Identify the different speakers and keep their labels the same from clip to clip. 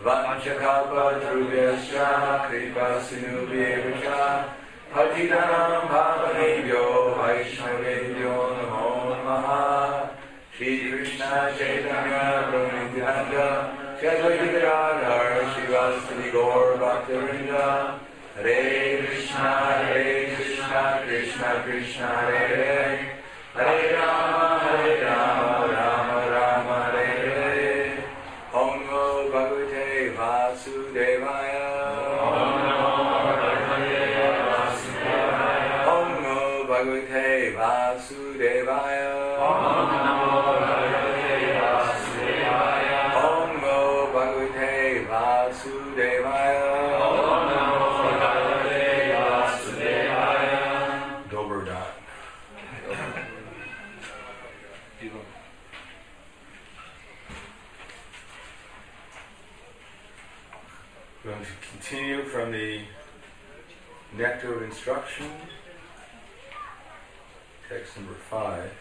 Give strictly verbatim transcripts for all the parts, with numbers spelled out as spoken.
Speaker 1: Vanchakalpadrubhyascha kripasinubhyevascha Patitanam bhavanebhyo vaishnavebhyo namo namaha. Shri Krishna Chaitanya Prabhu Nityananda Shri Advaita Gadadhar Srivasadi Gaur Bhaktivinoda. Hare Krishna Hare Krishna Krishna Krishna Hare Hare Hare Rama Hare Rama Rama Rama Hare Hare. Om Namo Bhagavate Vasudevaya. Om Namo Bhagavate Vasudevaya. Om Namo Bhagavate Vasudevaya. Om Namo Bhagavate Vasudevaya. Om Namo Bhagavate Vasudevaya. Om Namo Bhagavate Vasudevaya. Dober dan. We're going to continue from the Nectar of Instruction, text number five.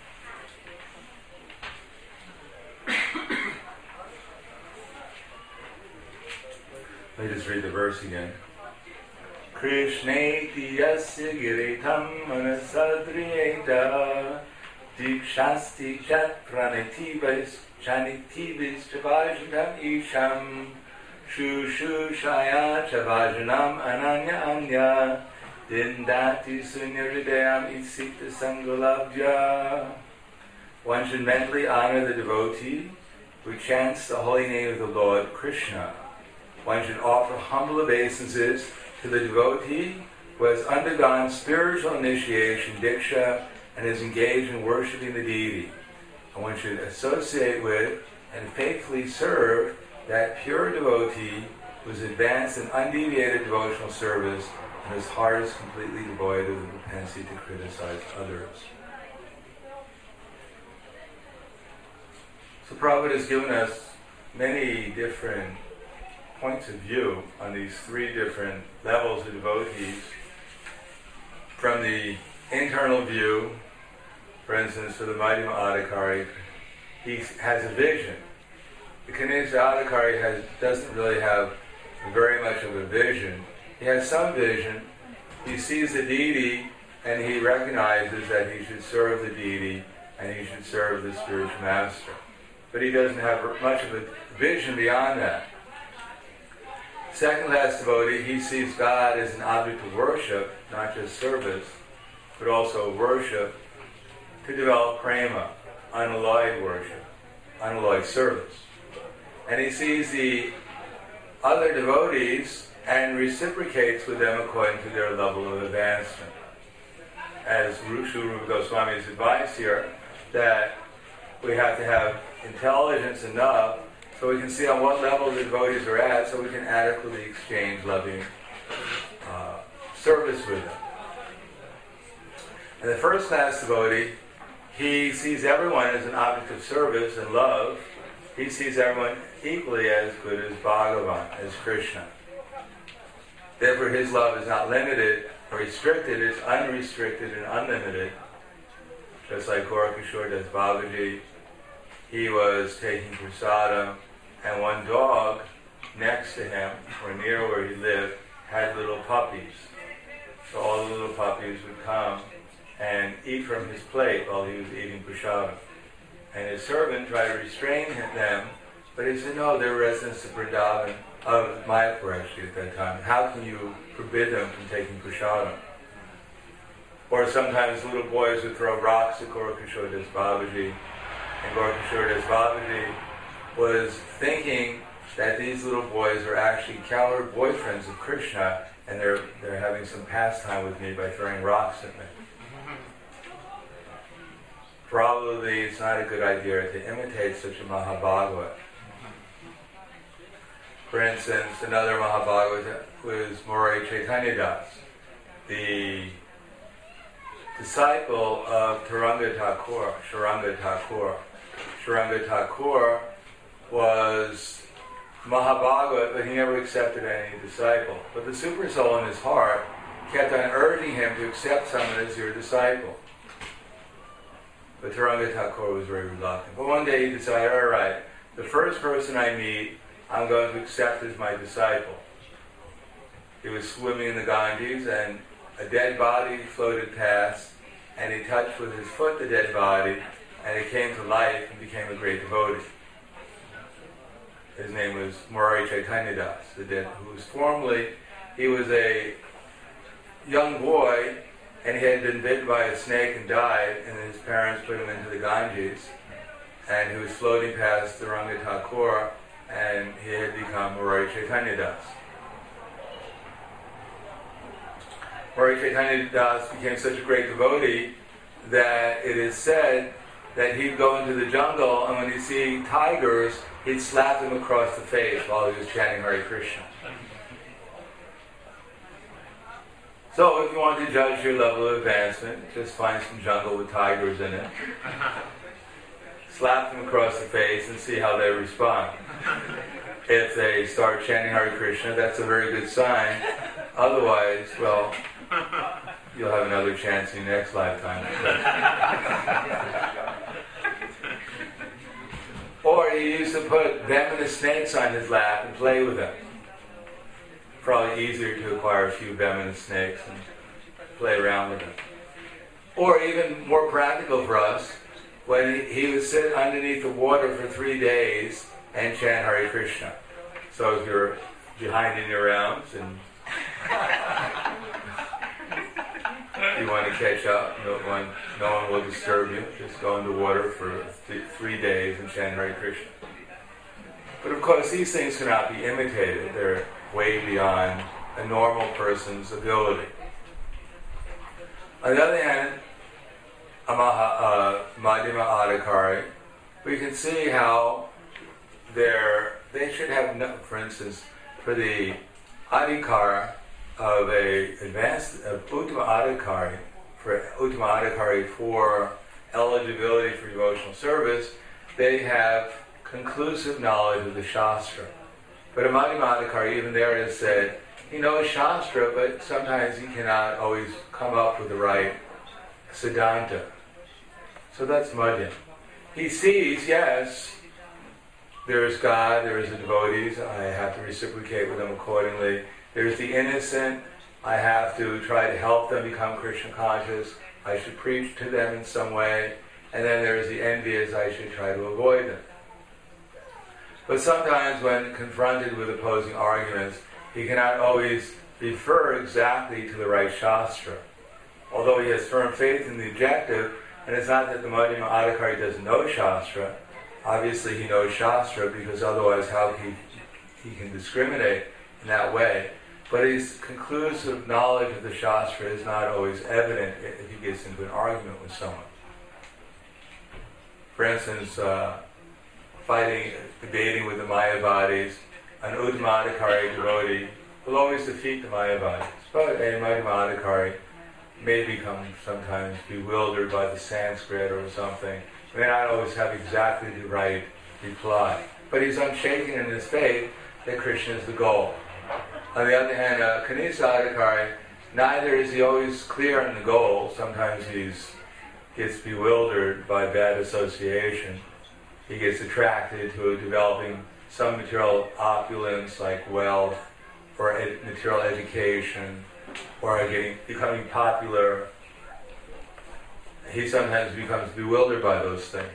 Speaker 1: Let me just read the verse again. Krishneti yasya giritam manasadriyeta dikshasti chat pranitibas chanitibis chavajnam isham shushu shaya chavajanam ananya anya dindati sunyridayam itsita sangulabhya. One should mentally honor the devotee who chants the holy name of the Lord Krishna. One should offer humble obeisances to the devotee who has undergone spiritual initiation, diksha, and is engaged in worshipping the deity. And one should associate with and faithfully serve that pure devotee who is advanced in undeviated devotional service and whose heart is completely devoid of the propensity to criticize others. So Prabhupada has given us many different points of view on these three different levels of devotees. From the internal view, for instance, for the Madhyama Adhikari, he has a vision. The Kanishta Adhikari has, doesn't really have very much of a vision. He has some vision. He sees the deity and he recognizes that he should serve the deity and he should serve the spiritual master. But he doesn't have much of a vision beyond that. Second class devotee, he sees God as an object of worship, not just service, but also worship to develop prema, unalloyed worship, unalloyed service. And he sees the other devotees and reciprocates with them according to their level of advancement. As Sri Rupa Goswami's advice here, that we have to have intelligence enough so we can see on what level the devotees are at, so we can adequately exchange loving uh, service with them. And the first class devotee, he sees everyone as an object of service and love. He sees everyone equally as good as Bhagavan, as Krishna. Therefore his love is not limited or restricted, it's unrestricted and unlimited. Just like Gorakishore Das Babaji, he was taking prasadam, and one dog next to him, or near where he lived, had little puppies. So all the little puppies would come and eat from his plate while he was eating prasadam. And his servant tried to restrain them, but he said, no, they're residents of Vrindavan, of Mayapur actually at that time. How can you forbid them from taking prasadam? Or sometimes little boys would throw rocks at Gorakishore Das Babaji, and Gorakishore Das Babaji was thinking that these little boys are actually coward boyfriends of Krishna, and they're they're having some pastime with me by throwing rocks at me. Probably it's not a good idea to imitate such a Mahabhagavat. For instance, another Mahabhagavat was Morari Chaitanya Das, the disciple of Taranga Thakur, Sharanga Thakur. Sharanga Thakur was Mahabhagavat, but he never accepted any disciple. But the Super Soul in his heart kept on urging him to accept someone as your disciple. But Taranga Thakur was very reluctant. But one day he decided, all right, the first person I meet, I'm going to accept as my disciple. He was swimming in the Ganges, and a dead body floated past, and he touched with his foot the dead body, and it came to life and became a great devotee. His name was Murari Chaitanya Das, the dead, who was formerly, he was a young boy, and he had been bitten by a snake and died, and his parents put him into the Ganges, and he was floating past the Ranga Thakur, and he had become Murari Chaitanya Das. Murari Chaitanya Das became such a great devotee that it is said that he'd go into the jungle, and when he'd see tigers, he'd slap them across the face while he was chanting Hare Krishna. So if you want to judge your level of advancement, just find some jungle with tigers in it. Slap them across the face and see how they respond. If they start chanting Hare Krishna, that's a very good sign. Otherwise, well, you'll have another chance in your next lifetime. Or he used to put venomous snakes on his lap and play with them. Probably easier to acquire a few venomous snakes and play around with them. Or even more practical for us, when he, he would sit underneath the water for three days and chant Hare Krishna. So if you're behind in your rounds and you want to catch up, no one, no one will disturb you. Just go in the water for th- three days and chant Hare Krishna. But of course, these things cannot be imitated. They're way beyond a normal person's ability. On the other hand, a maha, uh, Madhyama Adhikari, we can see how they're, they should have, no, for instance, for the Adhikara of a advanced, of Uttama Adhikari, for Uttama Adhikari for eligibility for devotional service, they have conclusive knowledge of the Shastra. But a Madhyama Adhikari, even there it is said, he knows Shastra, but sometimes he cannot always come up with the right Siddhanta. So that's Madhyam. He sees, yes, there is God, there is the devotees, I have to reciprocate with them accordingly. There's the innocent, I have to try to help them become Krishna conscious, I should preach to them in some way. And then there's the envious, I should try to avoid them. But sometimes when confronted with opposing arguments, he cannot always refer exactly to the right Shastra. Although he has firm faith in the objective, and it's not that the Madhyama Adhikari doesn't know Shastra. Obviously he knows Shastra, because otherwise how he, he can discriminate in that way. But his conclusive knowledge of the Shastra is not always evident if he gets into an argument with someone. For instance, uh, fighting, debating with the Mayavadis, an Uttama Adhikari devotee will always defeat the Mayavadis. But a Madhyama Adhikari may become sometimes bewildered by the Sanskrit or something, may not always have exactly the right reply. But he's unshaken in his faith that Krishna is the goal. On the other hand, uh, Kanisa Adhikari, neither is he always clear on the goal. Sometimes he gets bewildered by bad association. He gets attracted to developing some material opulence like wealth or ed- material education, or getting becoming popular. He sometimes becomes bewildered by those things.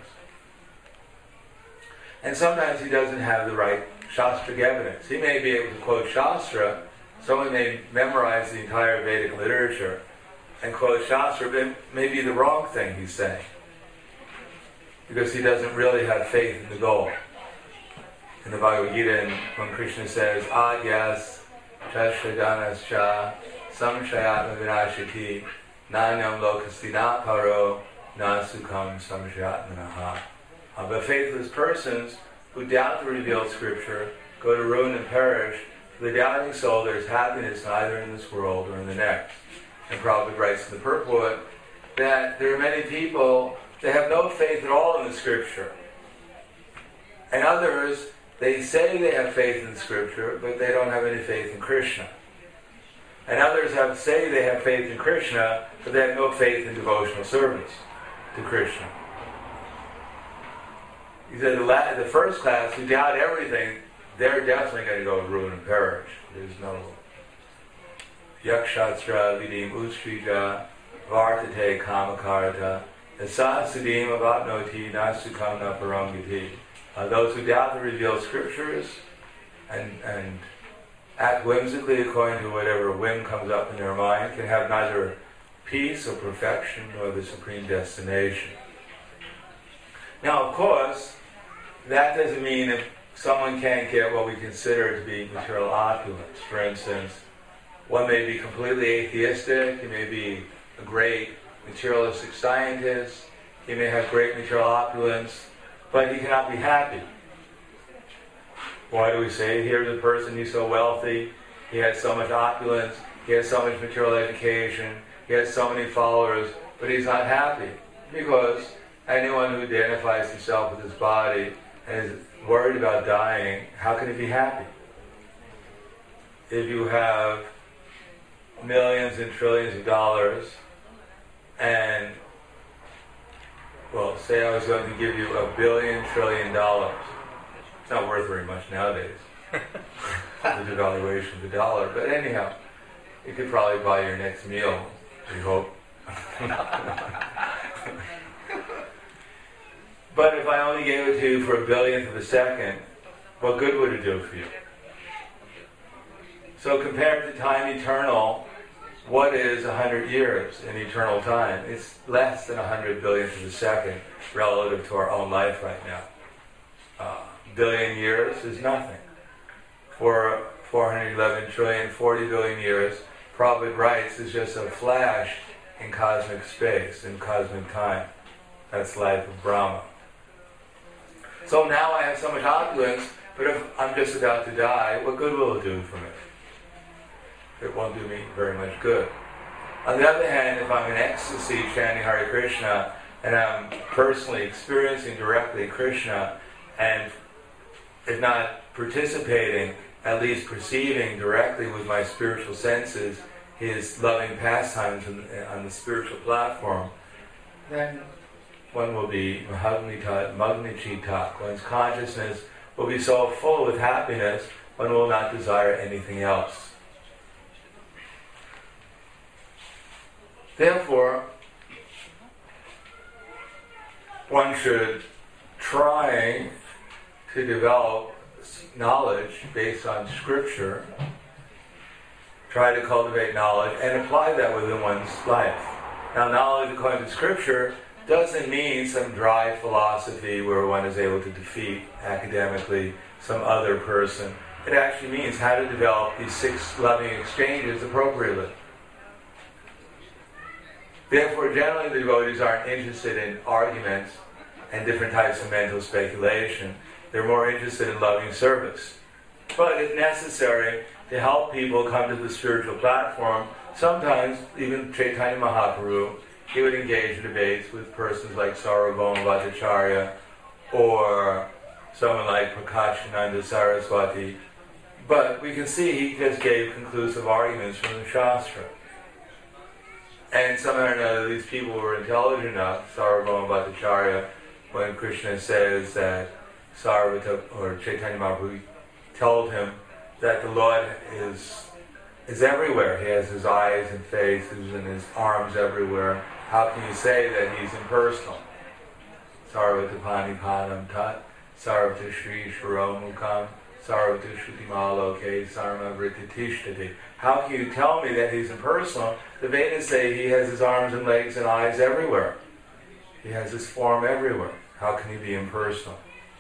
Speaker 1: And sometimes he doesn't have the right Shastric evidence. He may be able to quote Shastra, someone may memorize the entire Vedic literature and quote Shastra, but it may be the wrong thing he's saying, because he doesn't really have faith in the goal. In the Bhagavad Gita, when Krishna says, Adyas Chashadanas Samshayatma Vinashati Nanyam Lokastina Paro Nasukam Samshayatmanaha. Uh, but faithless persons who doubt the revealed scripture go to ruin and perish. For the doubting soul, there is happiness neither in this world or in the next. And Prabhupada writes in the purport that there are many people that have no faith at all in the scripture. And others, they say they have faith in the scripture, but they don't have any faith in Krishna. And others have say they have faith in Krishna, but they have no faith in devotional service to Krishna. He said the, la- the first class who doubt everything, they're definitely going to go ruin and perish. There's no yakshatra vidim utshrija vartate kamakarta asa sudim avatnoti nasukam na parangati. Uh, those who doubt the revealed scriptures and, and act whimsically according to whatever whim comes up in their mind can have neither peace or perfection nor the supreme destination. Now, of course, that doesn't mean if someone can't get what we consider to be material opulence. For instance, one may be completely atheistic, he may be a great materialistic scientist, he may have great material opulence, but he cannot be happy. Why do we say, here's a person, he's so wealthy, he has so much opulence, he has so much material education, he has so many followers, but he's not happy? Because anyone who identifies himself with his body and is worried about dying, how can he be happy? If you have millions and trillions of dollars and, well, say I was going to give you a billion trillion dollars. It's not worth very much nowadays, the devaluation of the dollar. But anyhow, you could probably buy your next meal, we hope. But if I only gave it to you for a billionth of a second, what good would it do for you? So compared to time eternal, what is a hundred years in eternal time? It's less than a hundred billionth of a second relative to our own life right now. Uh, billion years is nothing. For four hundred eleven trillion, forty billion years, Prabhupada writes, is just a flash in cosmic space, in cosmic time. That's life of Brahma. So now I have so much opulence, but if I'm just about to die, what good will it do for me? It won't do me very much good. On the other hand, if I'm in ecstasy chanting Hare Krishna, and I'm personally experiencing directly Krishna, and if not participating, at least perceiving directly with my spiritual senses his loving pastimes on, on the spiritual platform, then one will be Magnichitak. One's consciousness will be so full with happiness, one will not desire anything else. Therefore, one should try to develop knowledge based on scripture, try to cultivate knowledge, and apply that within one's life. Now, knowledge according to scripture doesn't mean some dry philosophy where one is able to defeat academically some other person. It actually means how to develop these six loving exchanges appropriately. Therefore, generally the devotees aren't interested in arguments and different types of mental speculation. They're more interested in loving service. But if necessary, to help people come to the spiritual platform, sometimes even Chaitanya Mahaprabhu, he would engage in debates with persons like Sarvabhauma Bhattacharya or someone like Prakashananda Saraswati. But we can see he just gave conclusive arguments from the Shastra. And somehow or another, these people were intelligent enough, Sarvabhauma Bhattacharya, when Krishna says that Sarvata, or Chaitanya Mahaprabhu told him that the Lord is is everywhere. He has his eyes and faces and his arms everywhere. How can you say that he's impersonal? Sarvata Panipadam Tat, Sarvata Shri Shiromukam, Sarvata Shrutimaloke, Sarma Vritatishtate. How can you tell me that he's impersonal? The Vedas say he has his arms and legs and eyes everywhere. He has his form everywhere. How can he be impersonal?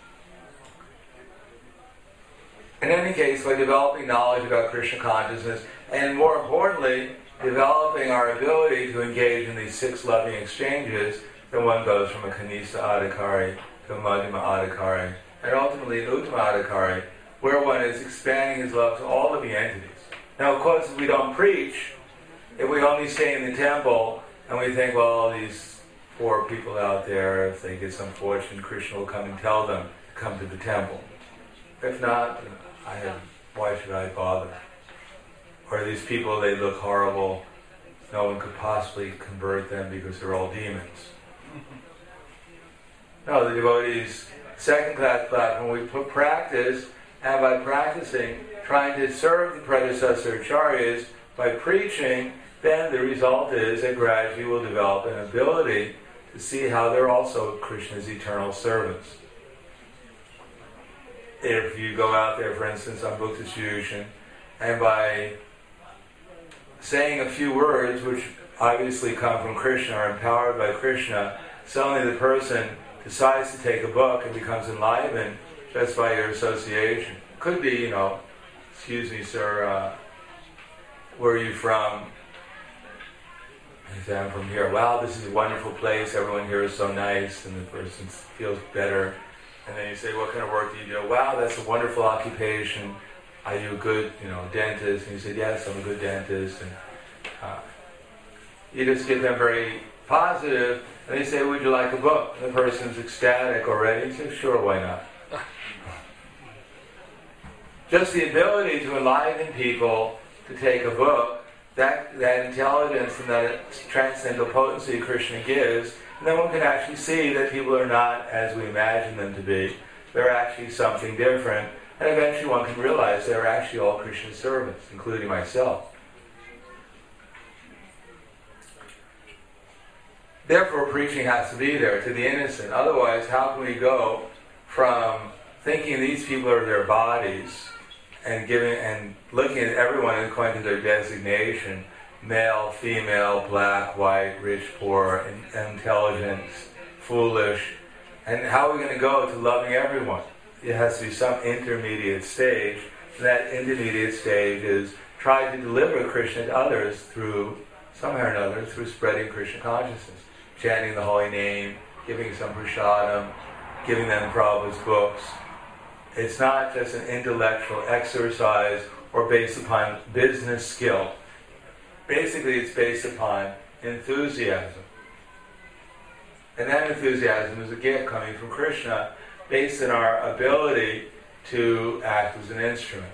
Speaker 1: In any case, by developing knowledge about Krishna consciousness, and more importantly, developing our ability to engage in these six loving exchanges, then one goes from a Kanisa Adhikari to a Madhyama Adhikari, and ultimately an Uttama Adhikari, where one is expanding his love to all of the entities. Now, of course, if we don't preach, if we only stay in the temple, and we think, well, all these poor people out there, if they get some fortune, Krishna will come and tell them to come to the temple. If not, I have, why should I bother? Or these people, they look horrible. No one could possibly convert them because they're all demons. No, the devotees, second class platform, we put practice, and by practicing, trying to serve the predecessor acharyas by preaching, then the result is that gradually we'll develop an ability to see how they're also Krishna's eternal servants. If you go out there, for instance, on book distribution, and by saying a few words which obviously come from Krishna, are empowered by Krishna, suddenly the person decides to take a book and becomes enlivened just by your association. Could be, you know, excuse me, sir, uh, where are you from? I say, I'm from here. Wow, this is a wonderful place. Everyone here is so nice, and the person feels better. And then you say, what kind of work do you do? Wow, that's a wonderful occupation. Are you a good, you know, dentist? And you say, yes, I'm a good dentist. And uh, you just get them very positive, and they say, would you like a book? And the person's ecstatic already. You say, sure, why not? Just the ability to enliven people to take a book, that, that intelligence and that transcendental potency Krishna gives, and then one can actually see that people are not as we imagine them to be. They're actually something different, and eventually one can realize they're actually all Krishna's servants, including myself. Therefore, preaching has to be there to the innocent. Otherwise, how can we go from thinking these people are their bodies and giving and looking at everyone according to their designation, male, female, black, white, rich, poor, in, intelligent, foolish, and how are we going to go to loving everyone? It has to be some intermediate stage. That intermediate stage is try to deliver Krishna to others through, somehow or another, through spreading Krishna consciousness, chanting the holy name, giving some prasadam, giving them Prabhupada's books. It's not just an intellectual exercise or based upon business skill. Basically, it's based upon enthusiasm. And that enthusiasm is a gift coming from Krishna based on our ability to act as an instrument.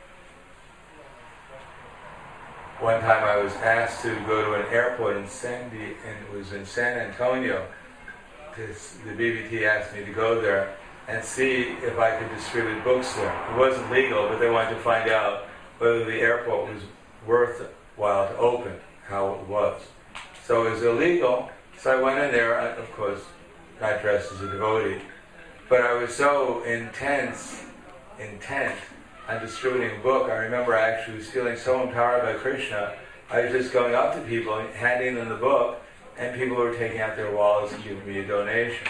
Speaker 1: One time I was asked to go to an airport in San, Di- and it was in San Antonio. This, the B B T asked me to go there and see if I could distribute books there. It wasn't legal, but they wanted to find out whether the airport was worthwhile to open, how it was. So it was illegal, so I went in there, of course, not dressed as a devotee, but I was so intense, intent on distributing a book. I remember I actually was feeling so empowered by Krishna, I was just going up to people and handing them the book, and people were taking out their wallets and giving me a donation.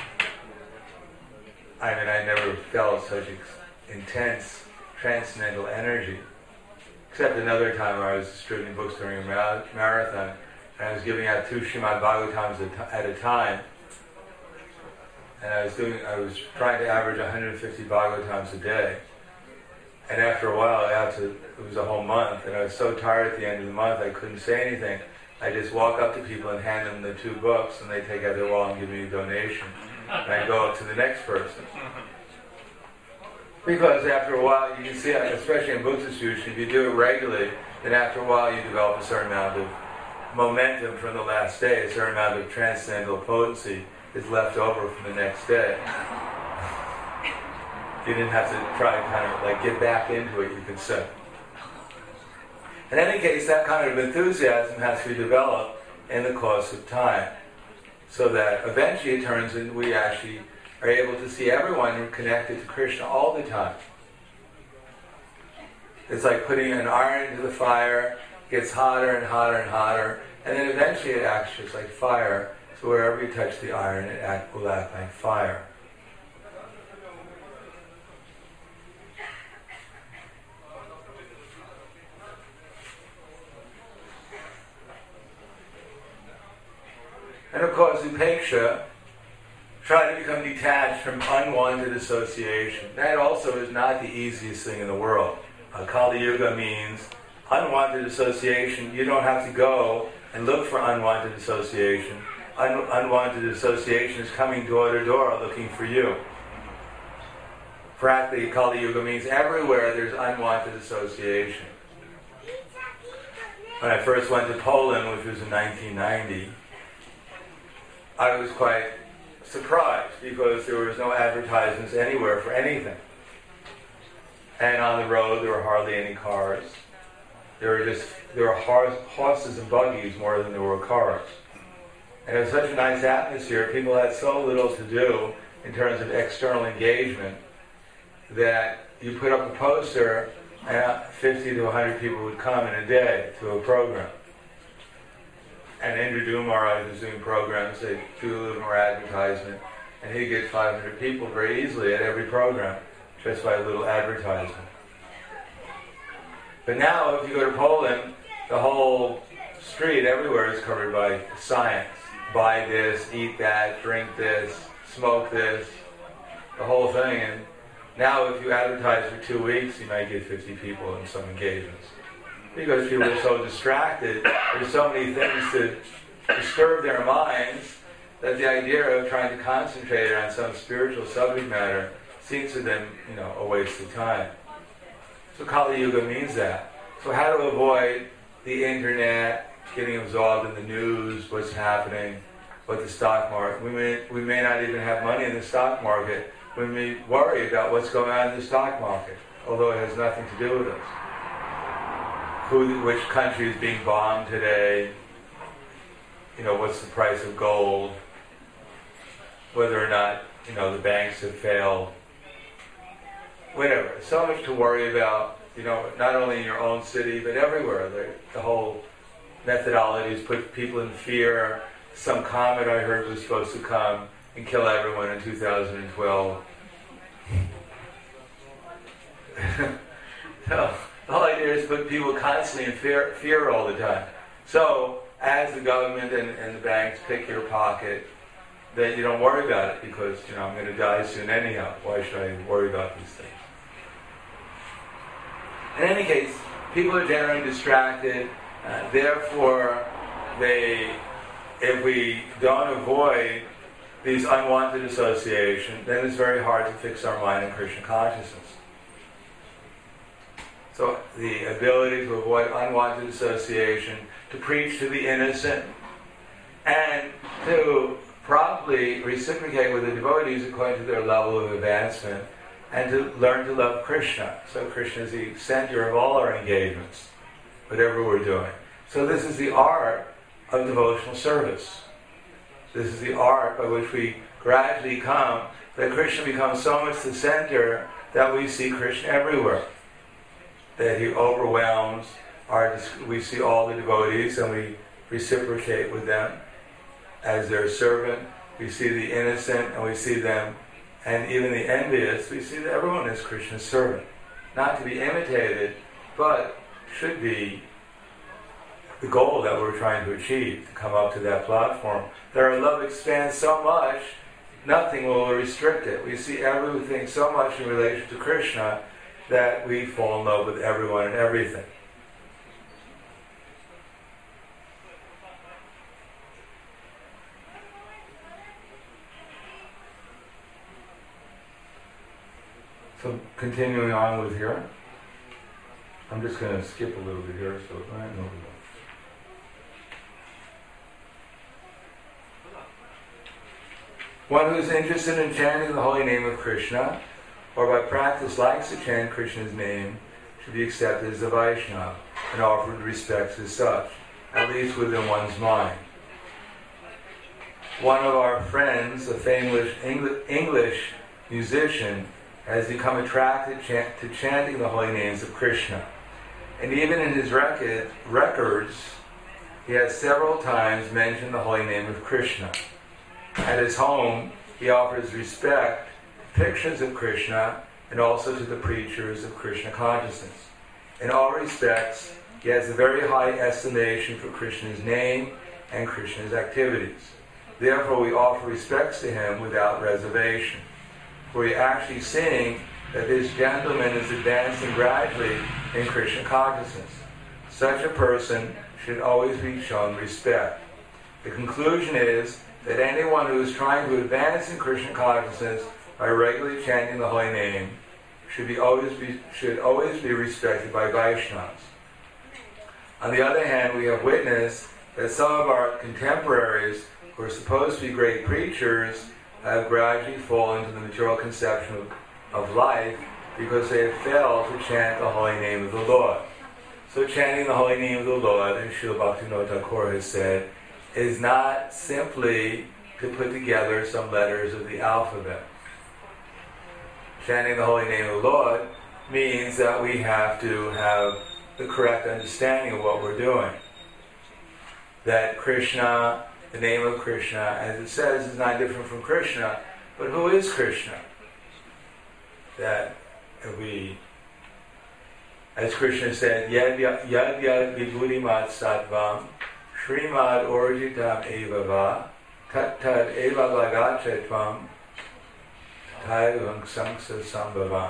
Speaker 1: I mean, I never felt such ex- intense, transcendental energy. Except another time where I was distributing books during a ma- marathon, and I was giving out two Srimad Bhagavatams at, at a time. And I was doing, I was trying to average one hundred fifty Bhagavatams a day. And after a while, after it was a whole month, and I was so tired at the end of the month, I couldn't say anything. I just walk up to people and hand them the two books, and they take out their wallet and give me a donation. And I go up to the next person. Because after a while, you can see, especially in book distribution, if you do it regularly, then after a while you develop a certain amount of momentum from the last day, a certain amount of transcendental potency is left over from the next day. You didn't have to try and kind of like get back into it, you could say. In any case, that kind of enthusiasm has to be developed in the course of time, so that eventually it turns into we actually are able to see everyone connected to Krishna all the time. It's like putting an iron into the fire, gets hotter and hotter and hotter, and then eventually it acts just like fire, so wherever you touch the iron, it act, will act like fire. And of course, upeksha, try to become detached from unwanted association. That also is not the easiest thing in the world. Uh, Kali Yuga means unwanted association. You don't have to go and look for unwanted association. Un- unwanted association is coming door to door looking for you. Practically, Kali Yuga means everywhere there's unwanted association. When I first went to Poland, which was in nineteen ninety, I was quite surprised because there was no advertisements anywhere for anything. And on the road there were hardly any cars. There were just there were horse, horses and buggies more than there were cars. And it was such a nice atmosphere. People had so little to do in terms of external engagement that you put up a poster and fifty to one hundred people would come in a day to a program. And Indra Dumar was doing programs, they do a little more advertisement, and he'd get five hundred people very easily at every program just by a little advertisement. But now, if you go to Poland, the whole street everywhere is covered by science. Buy this, eat that, drink this, smoke this, the whole thing. And now if you advertise for two weeks, you might get fifty people in some engagements. Because people are so distracted, there's so many things to disturb their minds that the idea of trying to concentrate on some spiritual subject matter seems to them, you know, a waste of time. So Kali Yuga means that. So how to avoid the internet, getting absorbed in the news, what's happening, what the stock market. We may, we may not even have money in the stock market. We may worry about what's going on in the stock market, although it has nothing to do with us. Who, which country is being bombed today? You know, what's the price of gold? Whether or not, you know, the banks have failed. Whatever. So much to worry about, you know, not only in your own city, but everywhere. The, the whole methodologies put people in fear. Some comet I heard was supposed to come and kill everyone in two thousand twelve. So, the whole idea is to put people constantly in fear, fear all the time. So, as the government and, and the banks pick your pocket, then you don't worry about it because, you know, I'm going to die soon anyhow. Why should I worry about these things? In any case, people are generally distracted. Uh, therefore, they, if we don't avoid these unwanted associations, then it's very hard to fix our mind in Krishna consciousness. So the ability to avoid unwanted association, to preach to the innocent, and to properly reciprocate with the devotees according to their level of advancement, and to learn to love Krishna. So Krishna is the center of all our engagements, whatever we're doing. So this is the art of devotional service. This is the art by which we gradually come, that Krishna becomes so much the center that we see Krishna everywhere. That he overwhelms our, we see all the devotees and we reciprocate with them as their servant. We see the innocent and we see them, and even the envious, we see that everyone is Krishna's servant. Not to be imitated, but should be the goal that we're trying to achieve, to come up to that platform. That our love expands so much, nothing will restrict it. We see everything so much in relation to Krishna that we fall in love with everyone and everything. So continuing on with here, I'm just going to skip a little bit here, so I know. One who is interested in chanting the holy name of Krishna, or by practice likes to chant Krishna's name, should be accepted as a Vaishnava and offered respects as such, at least within one's mind. One of our friends, a famous English musician, has become attracted to chanting the holy names of Krishna. And even in his record, records, he has several times mentioned the holy name of Krishna. At his home, he offers respect pictures of Krishna and also to the preachers of Krishna consciousness. In all respects, he has a very high estimation for Krishna's name and Krishna's activities. Therefore, we offer respects to him without reservation. For we actually seeing that this gentleman is advancing gradually in Krishna consciousness. Such a person should always be shown respect. The conclusion is that anyone who is trying to advance in Krishna consciousness by regularly chanting the holy name should be always be should always be respected by Vaishnavas. On the other hand, we have witnessed that some of our contemporaries who are supposed to be great preachers have gradually fallen into the material conception of, of life because they have failed to chant the holy name of the Lord. So chanting the holy name of the Lord, as Srila Bhaktivinoda Thakur has said, is not simply to put together some letters of the alphabet. Chanting the holy name of the Lord means that we have to have the correct understanding of what we're doing. That Krishna, the name of Krishna, as it says, is not different from Krishna, but who is Krishna? That we, as Krishna said, Yad Yad Yad Vibhudimat Sattvam Srimad Orjitam Evava Tat Tat Eva Lagachetvam Taivang Samsa Sambhavam.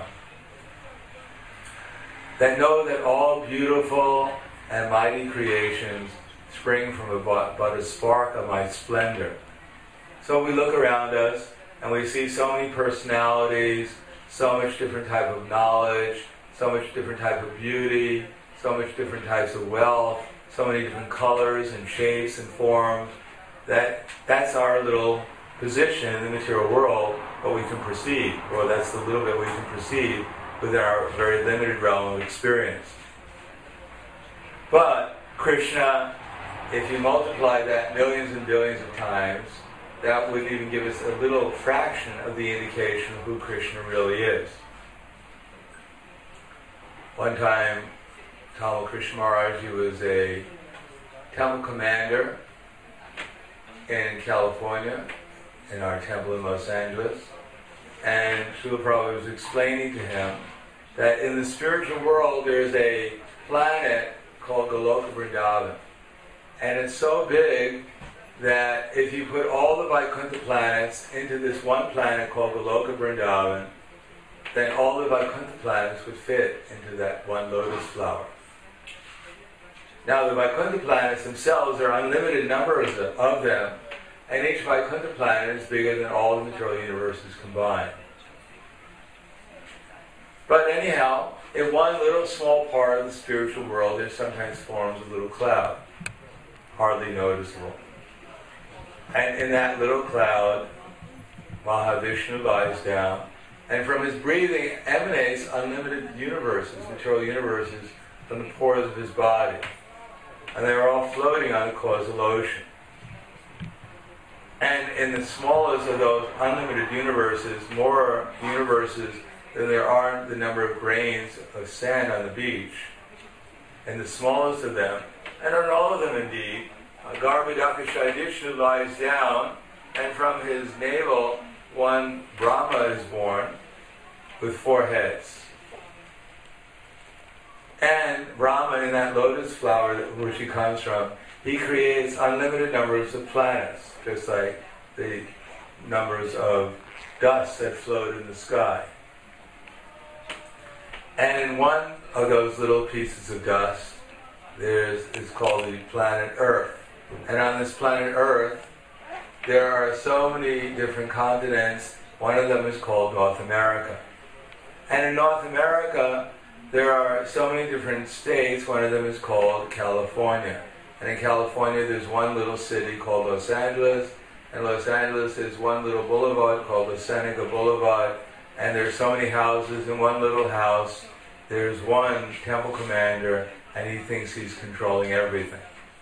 Speaker 1: That know that all beautiful and mighty creations spring from a, but a spark of my splendor. So we look around us and we see so many personalities, so much different type of knowledge, so much different type of beauty, so much different types of wealth, so many different colors and shapes and forms, that that's our little position in the material world, what we can perceive, or that's the little bit we can perceive within our very limited realm of experience. But Krishna, if you multiply that millions and billions of times, that would even give us a little fraction of the indication of who Krishna really is. One time, Tamal Krishna Maharaj, he was a temple commander in California, in our temple in Los Angeles, and Srila Prabhupada was explaining to him that in the spiritual world there's a planet called Goloka Vrindavan, and it's so big that if you put all the Vaikuntha planets into this one planet called Goloka Vrindavan, then all the Vaikuntha planets would fit into that one lotus flower. Now the Vaikuntha planets themselves, there are unlimited numbers of them, and each Vaikuntha planet is bigger than all the material universes combined. But anyhow, in one little small part of the spiritual world, there sometimes forms a little cloud, hardly noticeable. And in that little cloud, Mahavishnu lies down, and from his breathing emanates unlimited universes, material universes, from the pores of his body. And they are all floating on a causal ocean. And in the smallest of those unlimited universes, more universes than there are the number of grains of sand on the beach. And the smallest of them, and on all of them indeed, Garbhodaka Vishnu lies down, and from his navel one Brahma is born with four heads. And Brahma, in that lotus flower which he comes from, he creates unlimited numbers of planets, just like the numbers of dust that float in the sky. And in one of those little pieces of dust, there's is called the planet Earth. And on this planet Earth, there are so many different continents. One of them is called North America. And in North America, there are so many different states. One of them is called California. And in California, there's one little city called Los Angeles. And Los Angeles is one little boulevard called the Seneca Boulevard. And there's so many houses in one little house. There's one temple commander, and he thinks he's controlling everything.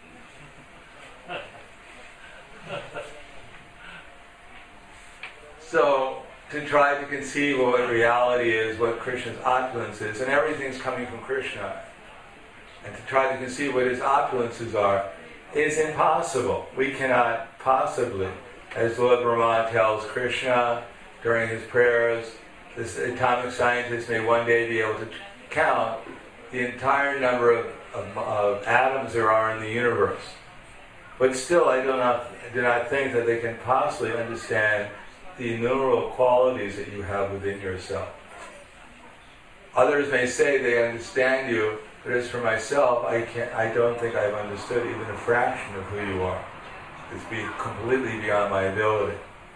Speaker 1: So, to try to conceive of what reality is, what Krishna's opulence is, and everything's coming from Krishna, and to try to conceive what his opulences are, is impossible. We cannot possibly, as Lord Brahma tells Krishna during his prayers, this atomic scientist may one day be able to count the entire number of, of, of atoms there are in the universe. But still, I do not, do not think that they can possibly understand the innumerable qualities that you have within yourself. Others may say they understand you, but as for myself, I can't. I don't think I've understood even a fraction of who you are. It's be completely beyond my ability.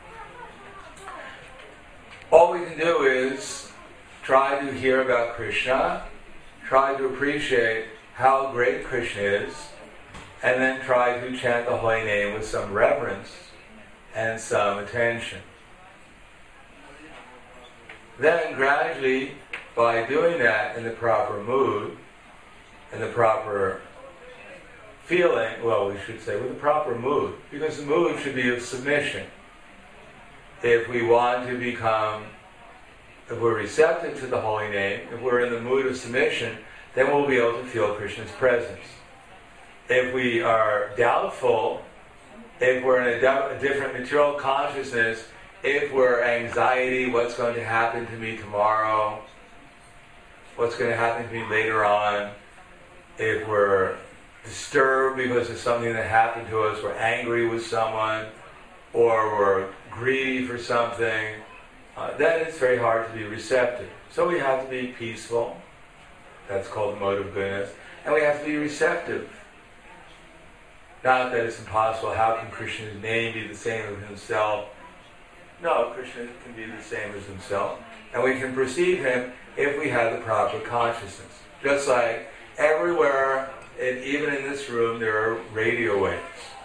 Speaker 1: All we can do is try to hear about Krishna, try to appreciate how great Krishna is, and then try to chant the holy name with some reverence and some attention. Then gradually by doing that in the proper mood, in the proper feeling, well, we should say with the proper mood, because the mood should be of submission. If we want to become, if we're receptive to the holy name, if we're in the mood of submission, then we'll be able to feel Krishna's presence. If we are doubtful, if we're in a, do- a different material consciousness, if we're anxiety, what's going to happen to me tomorrow, what's going to happen to me later on, if we're disturbed because of something that happened to us, we're angry with someone, or we're greedy for something, uh, then it's very hard to be receptive. So we have to be peaceful. That's called the mode of goodness. And we have to be receptive. Not that it's impossible. How can Krishna's name be the same as himself? No, Krishna can be the same as himself. And we can perceive him if we have the proper consciousness. Just like everywhere, and even in this room, there are radio waves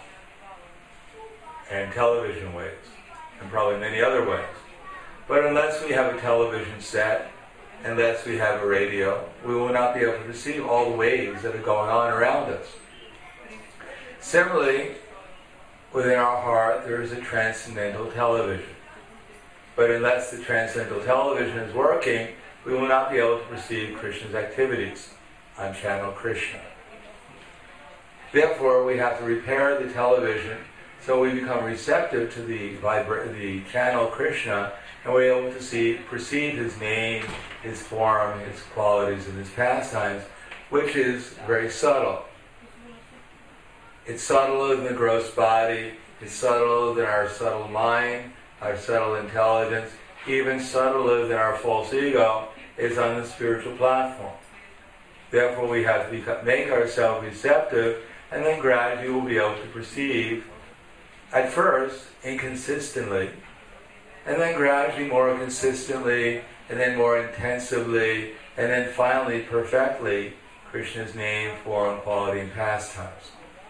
Speaker 1: and television waves, and probably many other ways. But unless we have a television set, unless we have a radio, we will not be able to perceive all the waves that are going on around us. Similarly, within our heart, there is a transcendental television. But unless the transcendental television is working, we will not be able to perceive Krishna's activities on channel Krishna. Therefore, we have to repair the television so we become receptive to the vibra- the channel Krishna, and we're able to see, perceive his name, his form, his qualities, and his pastimes, which is very subtle. It's subtler than the gross body, it's subtler than our subtle mind, our subtle intelligence, even subtler than our false ego is on the spiritual platform. Therefore, we have to become, make ourselves receptive, and then gradually we'll be able to perceive, at first, inconsistently, and then gradually more consistently, and then more intensively, and then finally perfectly, Krishna's name, form, quality, and pastimes.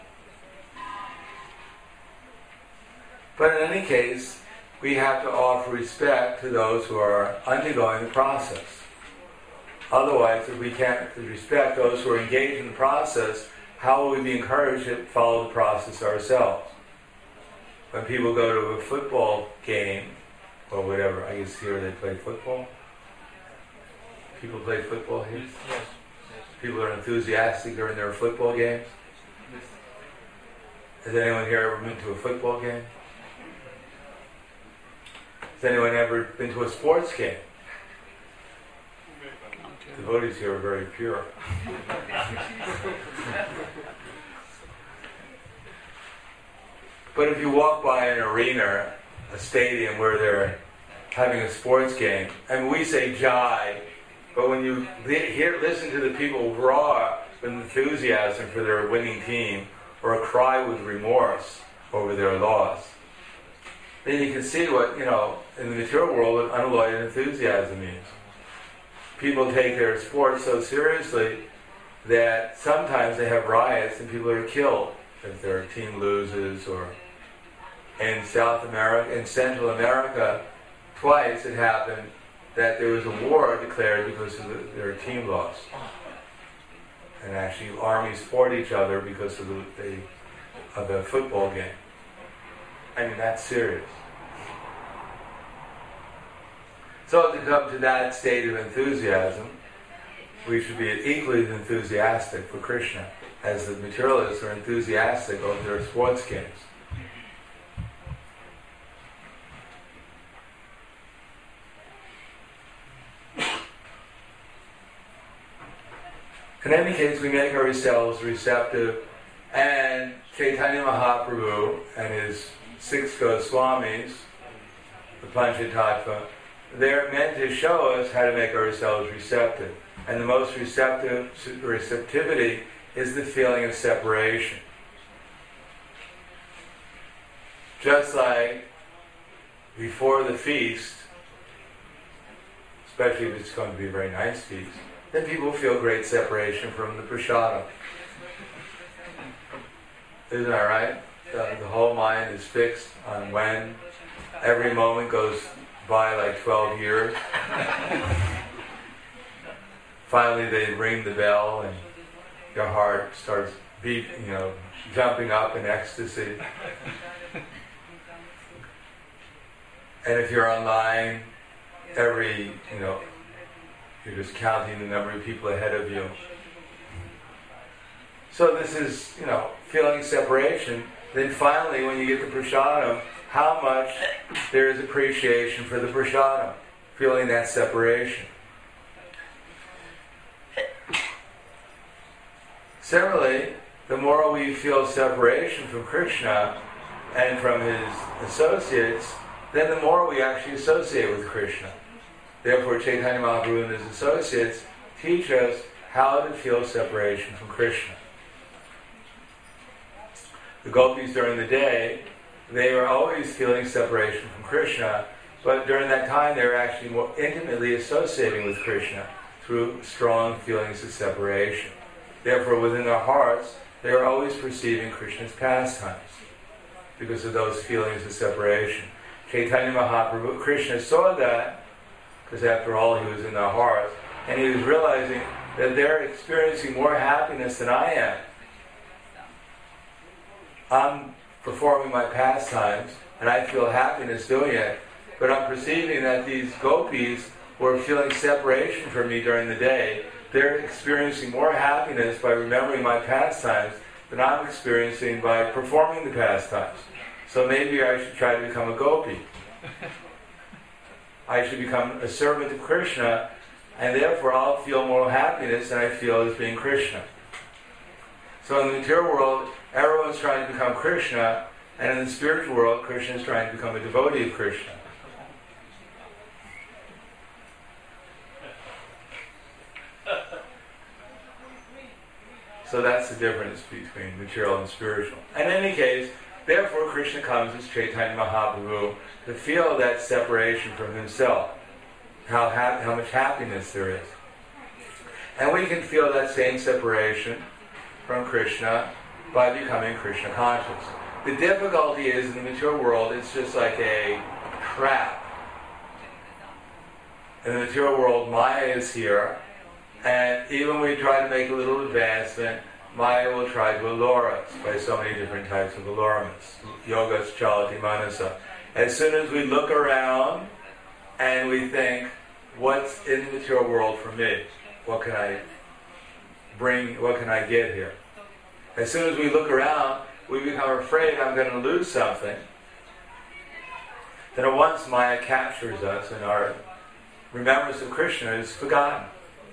Speaker 1: But in any case, we have to offer respect to those who are undergoing the process. Otherwise, if we can't respect those who are engaged in the process, how will we be encouraged to follow the process ourselves? When people go to a football game, or whatever, I guess here they play football. People play football here?
Speaker 2: Yes.
Speaker 1: People are enthusiastic during their football games?
Speaker 2: Yes.
Speaker 1: Has anyone here ever been to a football game? Has anyone ever been to a sports game? The devotees here are very pure. But if you walk by an arena, a stadium where they're having a sports game, and we say Jai, but when you li- hear, listen to the people roar with enthusiasm for their winning team, or cry with remorse over their loss, then you can see what, you know, in the material world, what unalloyed enthusiasm means. People take their sports so seriously that sometimes they have riots and people are killed if their team loses. Or in South America, in Central America, twice it happened that there was a war declared because of the, their team lost. And actually armies fought each other because of the, the of the football game. I mean, that's serious. So to come to that state of enthusiasm, we should be equally as enthusiastic for Krishna as the materialists are enthusiastic over their sports games. In any case, we make ourselves receptive, and Chaitanya Mahaprabhu and his six Goswamis, the Panchatattva, they're meant to show us how to make ourselves receptive. And the most receptive receptivity is the feeling of separation. Just like before the feast, especially if it's going to be a very nice feast, then people feel great separation from the prasadam. Isn't that right? The, the whole mind is fixed on when. Every moment goes by like twelve years. finally they ring the bell and your heart starts beat, you know, jumping up in ecstasy. And if you're online, every, you know, you're just counting the number of people ahead of you. So this is, you know, feeling separation. Then finally, when you get the prasadam, how much there is appreciation for the prasadam, feeling that separation. Similarly, the more we feel separation from Krishna and from his associates, then the more we actually associate with Krishna. Therefore, Chaitanya Mahaprabhu and his associates teach us how to feel separation from Krishna. The gopis during the day, they were always feeling separation from Krishna, but during that time they were actually more intimately associating with Krishna through strong feelings of separation. Therefore, within their hearts, they were always perceiving Krishna's pastimes because of those feelings of separation. Chaitanya Mahaprabhu, Krishna saw that, because after all he was in their hearts, and he was realizing that they're experiencing more happiness than I am. I'm performing my pastimes, and I feel happiness doing it, but I'm perceiving that these gopis who are feeling separation from me during the day, they're experiencing more happiness by remembering my pastimes than I'm experiencing by performing the pastimes. So maybe I should try to become a gopi. I should become a servant of Krishna, and therefore I'll feel more happiness than I feel as being Krishna. So in the material world, everyone's trying to become Krishna, and in the spiritual world, Krishna is trying to become a devotee of Krishna. So that's the difference between material and spiritual. In any case, therefore Krishna comes as Chaitanya Mahaprabhu to feel that separation from himself, how, ha- how much happiness there is. And we can feel that same separation from Krishna by becoming Krishna conscious. The difficulty is, in the material world, it's just like a trap. In the material world, Maya is here, and even when we try to make a little advancement, Maya will try to allure us by so many different types of allurements. Yogas chalati manasa. As soon as we look around and we think, what's in the material world for me? What can I bring, what can I get here? As soon as we look around, we become afraid I'm going to lose something. Then at once Maya captures us and our remembrance of Krishna is forgotten.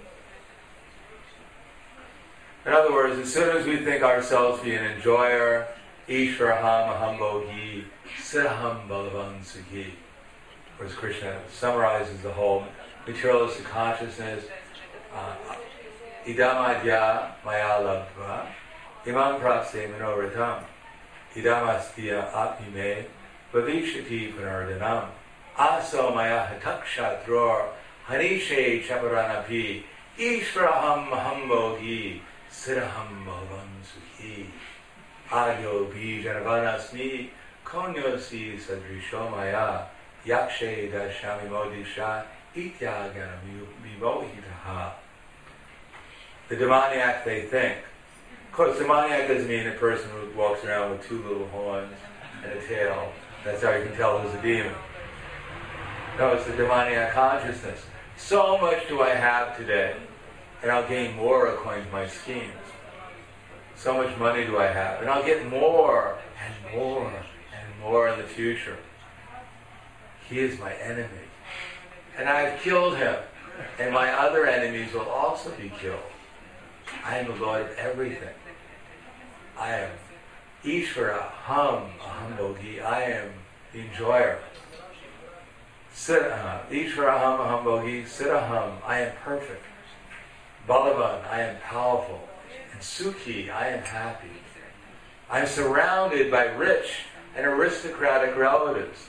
Speaker 1: In other words, as soon as we think ourselves be an enjoyer, Ishvaraham aham bhogi, siraham balavan sukhi, whereas Krishna summarizes the whole materialistic consciousness, uh, idamadya maya labdva, imam prapse manoratham, idamastya apime, bhavishati punardanam, aso maya hatakshatro, hanishe chaparanapi, Ishvaraham aham bhogi, Siraham bhavan sukhi, adyo bijanvanasmi, konyosi sadrisho maya, yakshe dashami modisha, ityagana vimohitaha. The demoniac, they think. Of course, demoniac doesn't mean a person who walks around with two little horns and a tail. That's how you can tell who's a demon. No, it's the demoniac consciousness. So much do I have today, and I'll gain more according to my schemes. So much money do I have, and I'll get more and more and more in the future. He is my enemy, and I've killed him, and my other enemies will also be killed. I am the Lord of everything. I am Ishvara Ham Aham Bhogi. I am the enjoyer. Ishvara Ham Aham Bhogi Siraham. I am perfect. Balavan, I am powerful. And Sukhi, I am happy. I am surrounded by rich and aristocratic relatives.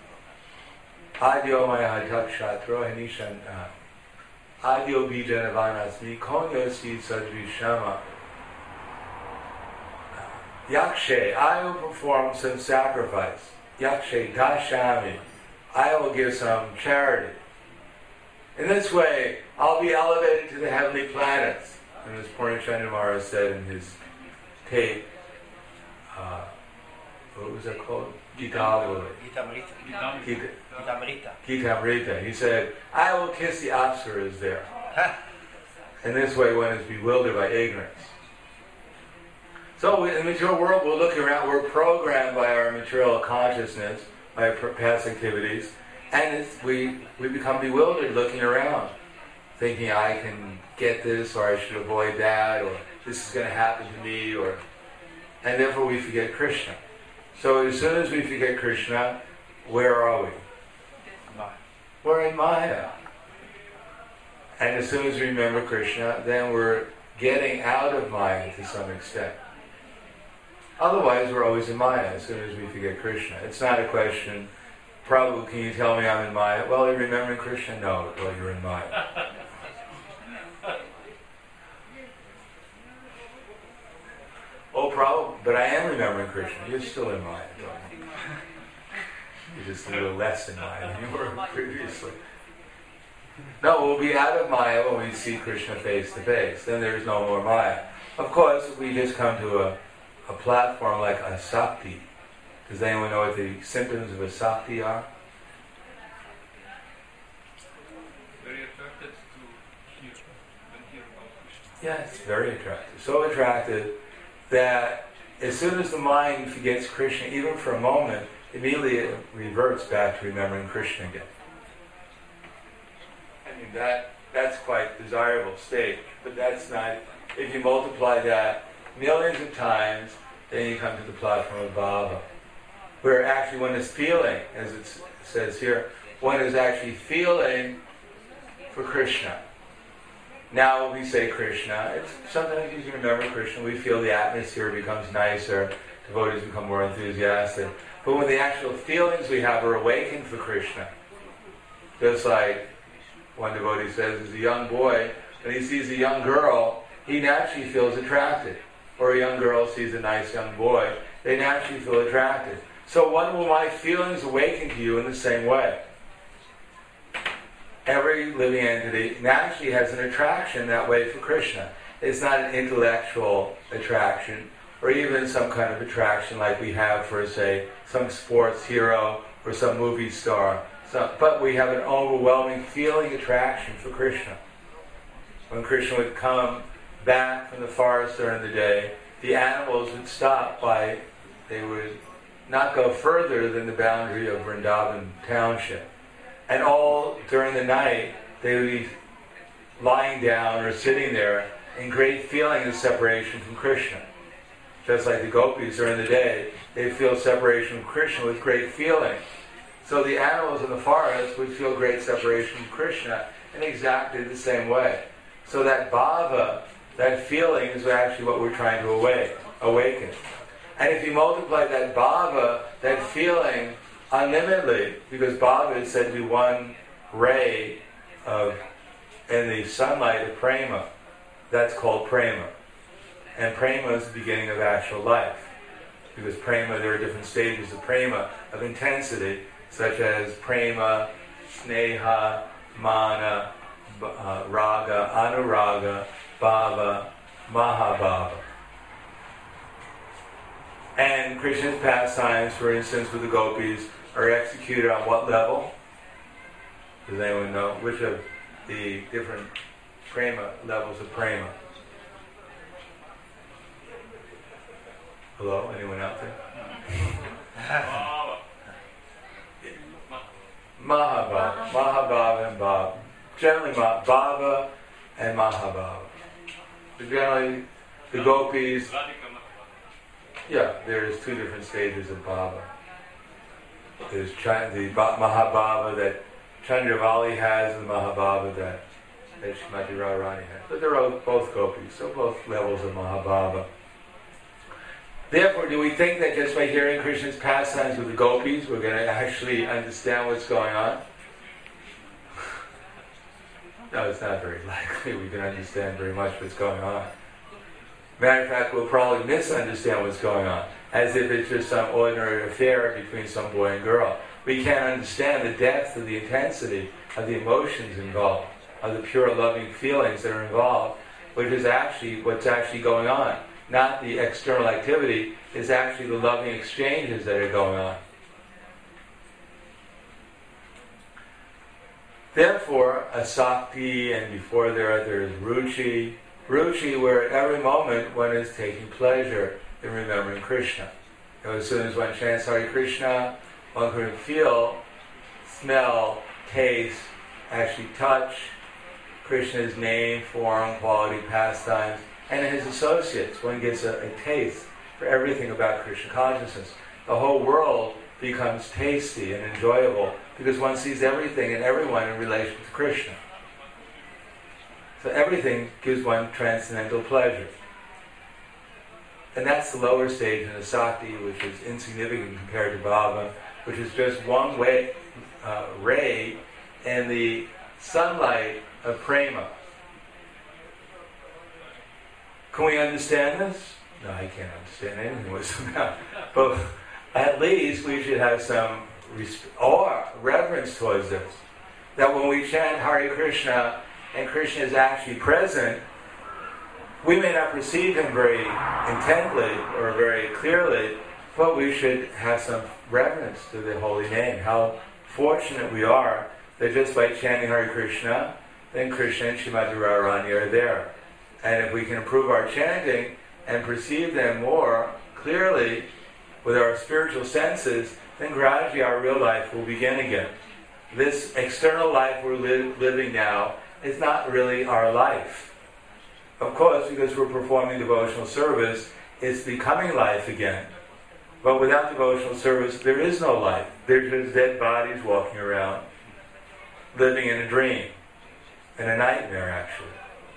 Speaker 1: Adyo maya takshatro hanishan Adyo bijanvanasmi konyosi sadrishama. Yakshe, I will perform some sacrifice. Yakshe dashami, I will give some charity. In this way, I'll be elevated to the heavenly planets. And as Purnachandra Maharaj said in his tape, uh, what was that called? Gita Gita Gita He said, I will kiss the apsaras there. In this way, one is bewildered by ignorance. So in the material world, we're looking around, we're programmed by our material consciousness, by our past activities, and it's, we, we become bewildered looking around, thinking I can get this, or I should avoid that, or this is going to happen to me, or and therefore we forget Krishna. So as soon as we forget Krishna, where are we? Maya. We're in Maya. And as soon as we remember Krishna, then we're getting out of Maya to some extent. Otherwise, we're always in Maya as soon as we forget Krishna. It's not a question, Prabhu, can you tell me I'm in Maya? Well, you're remembering Krishna? No, well, you're in Maya. Oh, Prabhu, but I am remembering Krishna. You're still in Maya. You're just a little less in Maya than you were previously. No, we'll be out of Maya when we see Krishna face to face. Then there's no more Maya. Of course, if we just come to a a platform like asakti. Does anyone know what the symptoms of asakti are?
Speaker 2: Very attracted to hear, hear about Krishna.
Speaker 1: Yes, very attractive. So attractive that as soon as the mind forgets Krishna, even for a moment, immediately it reverts back to remembering Krishna again. I mean, that that's quite a desirable state, but that's not, if you multiply that millions of times, then you come to the platform of bhava, where actually one is feeling, as it says here, one is actually feeling for Krishna. Now when we say Krishna, it's sometimes you can remember Krishna, we feel the atmosphere becomes nicer, devotees become more enthusiastic. But when the actual feelings we have are awakened for Krishna, just like one devotee says, as a young boy, when he sees a young girl, he naturally feels attracted. Or a young girl sees a nice young boy, they naturally feel attracted. So when will my feelings awaken to you in the same way? Every living entity naturally has an attraction that way for Krishna. It's not an intellectual attraction, or even some kind of attraction like we have for, say, some sports hero or some movie star. So, but we have an overwhelming feeling attraction for Krishna. When Krishna would come back from the forest during the day, the animals would stop by, they would not go further than the boundary of Vrindavan township. And all during the night, they would be lying down or sitting there in great feeling of separation from Krishna. Just like the gopis during the day, they feel separation from Krishna with great feeling. So the animals in the forest would feel great separation from Krishna in exactly the same way. So that bhava, that feeling, is actually what we're trying to awake, awaken. And if you multiply that bhava, that feeling, unlimitedly, because bhava is said to be one ray of, in the sunlight of prema, that's called prema. And prema is the beginning of actual life. Because prema, there are different stages of prema, of intensity, such as prema, sneha, mana, uh, raga, anuraga, bhava, mahabhava. And Krishna's pastimes, for instance, with the gopis, are executed on what level? Does anyone know? Which of the different prema, levels of prema? Hello? Anyone out there? Mahabhava. Mahabhava and Bhava. Generally, Bhava and Mahabhava. Generally, the gopis, yeah, there's two different stages of Bhava. There's Ch- the Mahabhava that Chandravali has, and the Mahabhava that, that Shrimati Radharani has. But they're both, both gopis, so both levels of Mahabhava. Therefore, do we think that just by hearing Krishna's pastimes with the gopis, we're going to actually understand what's going on? No, it's not very likely we can understand very much what's going on. Matter of fact, we'll probably misunderstand what's going on, as if it's just some ordinary affair between some boy and girl. We can't understand the depth of the intensity of the emotions involved, of the pure loving feelings that are involved, which is actually what's actually going on. Not the external activity, it's actually the loving exchanges that are going on. Therefore, asakti, and before there, there is ruchi. Ruchi, where at every moment one is taking pleasure in remembering Krishna. You know, as soon as one chants Hare Krishna, one can feel, smell, taste, actually touch Krishna's name, form, quality, pastimes, and his associates. One gets a, a taste for everything about Krishna consciousness. The whole world becomes tasty and enjoyable because one sees everything and everyone in relation to Krishna. So everything gives one transcendental pleasure. And that's the lower stage in asakti, which is insignificant compared to bhava, which is just one way, uh, ray in the sunlight of prema. Can we understand this? No, I can't understand anything what's about. But at least we should have some resp- awe, reverence towards this. That when we chant Hare Krishna and Krishna is actually present, we may not perceive him very intently or very clearly, but we should have some reverence to the holy name. How fortunate we are that just by chanting Hare Krishna, then Krishna and Srimati Radharani are there. And if we can improve our chanting and perceive them more clearly with our spiritual senses, then gradually our real life will begin again. This external life we're li- living now is not really our life. Of course, because we're performing devotional service, it's becoming life again. But without devotional service, there is no life. There's just dead bodies walking around, living in a dream, in a nightmare actually.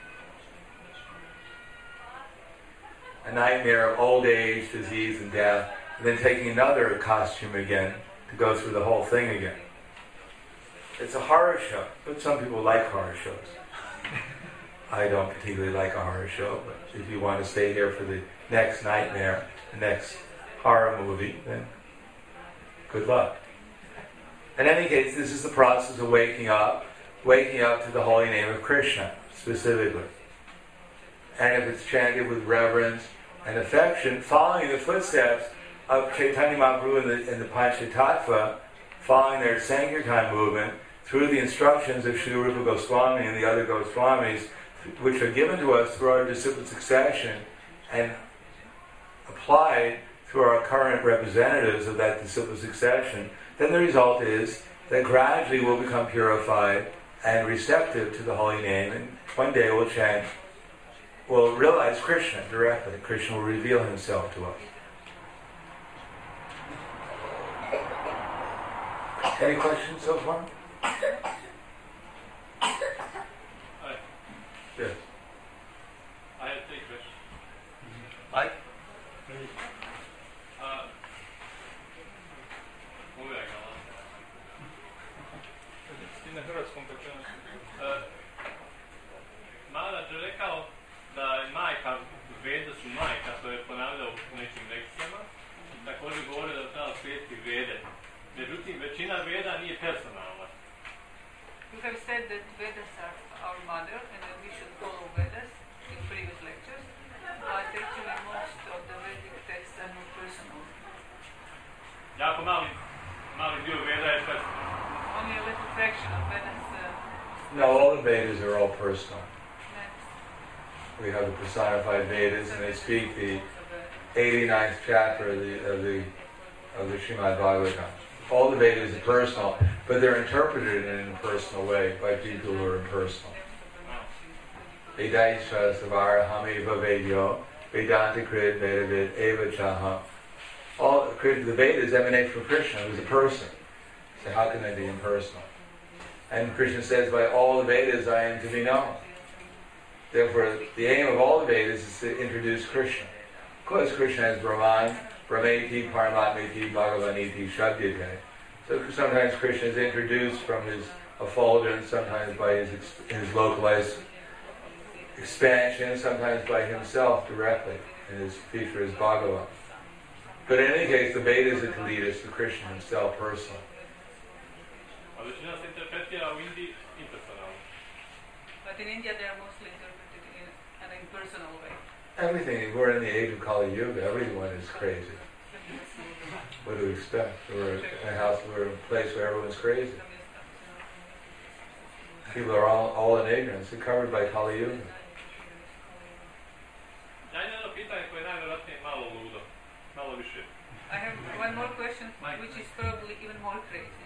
Speaker 1: A nightmare of old age, disease, and death, and then taking another costume again to go through the whole thing again. It's a horror show, but some people like horror shows. I don't particularly like a horror show, but if you want to stay here for the next nightmare, the next horror movie, then good luck. In any case, this is the process of waking up, waking up to the holy name of Krishna, specifically. And if it's chanted with reverence and affection, following the footsteps of Chaitanya Mahaprabhu and the, and the Panchatattva, following their Sankirtan movement, through the instructions of Sri Rupa Goswami and the other Goswamis, which are given to us through our disciple succession and applied through our current representatives of that disciple succession, then the result is that gradually we'll become purified and receptive to the holy name, and one day we'll chant, we'll realize Krishna directly. Krishna will reveal himself to us. Any questions so far? Yes.
Speaker 2: I have three questions.
Speaker 1: Mike?
Speaker 2: Uh, mogu ja ga ti na hrvatskom počeo. Maharaj je rekao da je majka, Vede su majka, to je ponavljao u nekim lekcijama. Također govore da treba slijediti Vede. Međutim, većina Veda nije personalna.
Speaker 3: You have said that Vedas are our mother and that we should follow Vedas in previous lectures, but actually most of the Vedic texts are not personal.
Speaker 2: Jako mali, mali dio Veda je personal.
Speaker 3: Only a little fraction of Vedas. Uh,
Speaker 1: No, all the Vedas are all personal.
Speaker 3: yes.
Speaker 1: We have the personified Vedas, and they speak the eighty-ninth chapter of the of the of the Srimad Bhagavatam. All the Vedas are personal, but they're interpreted in an impersonal way by people who are impersonal. Vedaisha Savaraham Eva Vedyo, Vedanta Krid Vedavid Eva Chaham. All the Vedas emanate from Krishna, who's a person. So how can they be impersonal? And Krishna says, by all the Vedas I am to be known. Therefore, the aim of all the Vedas is to introduce Krishna. Of course, Krishna has Brahman, Brahmeti, Paramatmeti, Bhagavaniti, Shabdyate. So sometimes Krishna is introduced from his effulgence, sometimes by his, his localized expansion, sometimes by himself directly in his feature as Bhagavan. But in any case, the Vedas are to lead us to Krishna himself personally.
Speaker 2: A većina se interpretira u Indiji impersonalno.
Speaker 3: But in India they are mostly interpreted in an impersonal way.
Speaker 1: Everything, we're in the age of Kali Yuga, everyone is crazy. What do we expect? We're in a house, we're in a place where everyone's crazy. People are all, all in ignorance, they're covered by Kali Yuga.
Speaker 2: Ja imam jedno pitanje koje je najvjerojatnije malo ludo, malo više.
Speaker 3: I have one more question, which is probably even more crazy.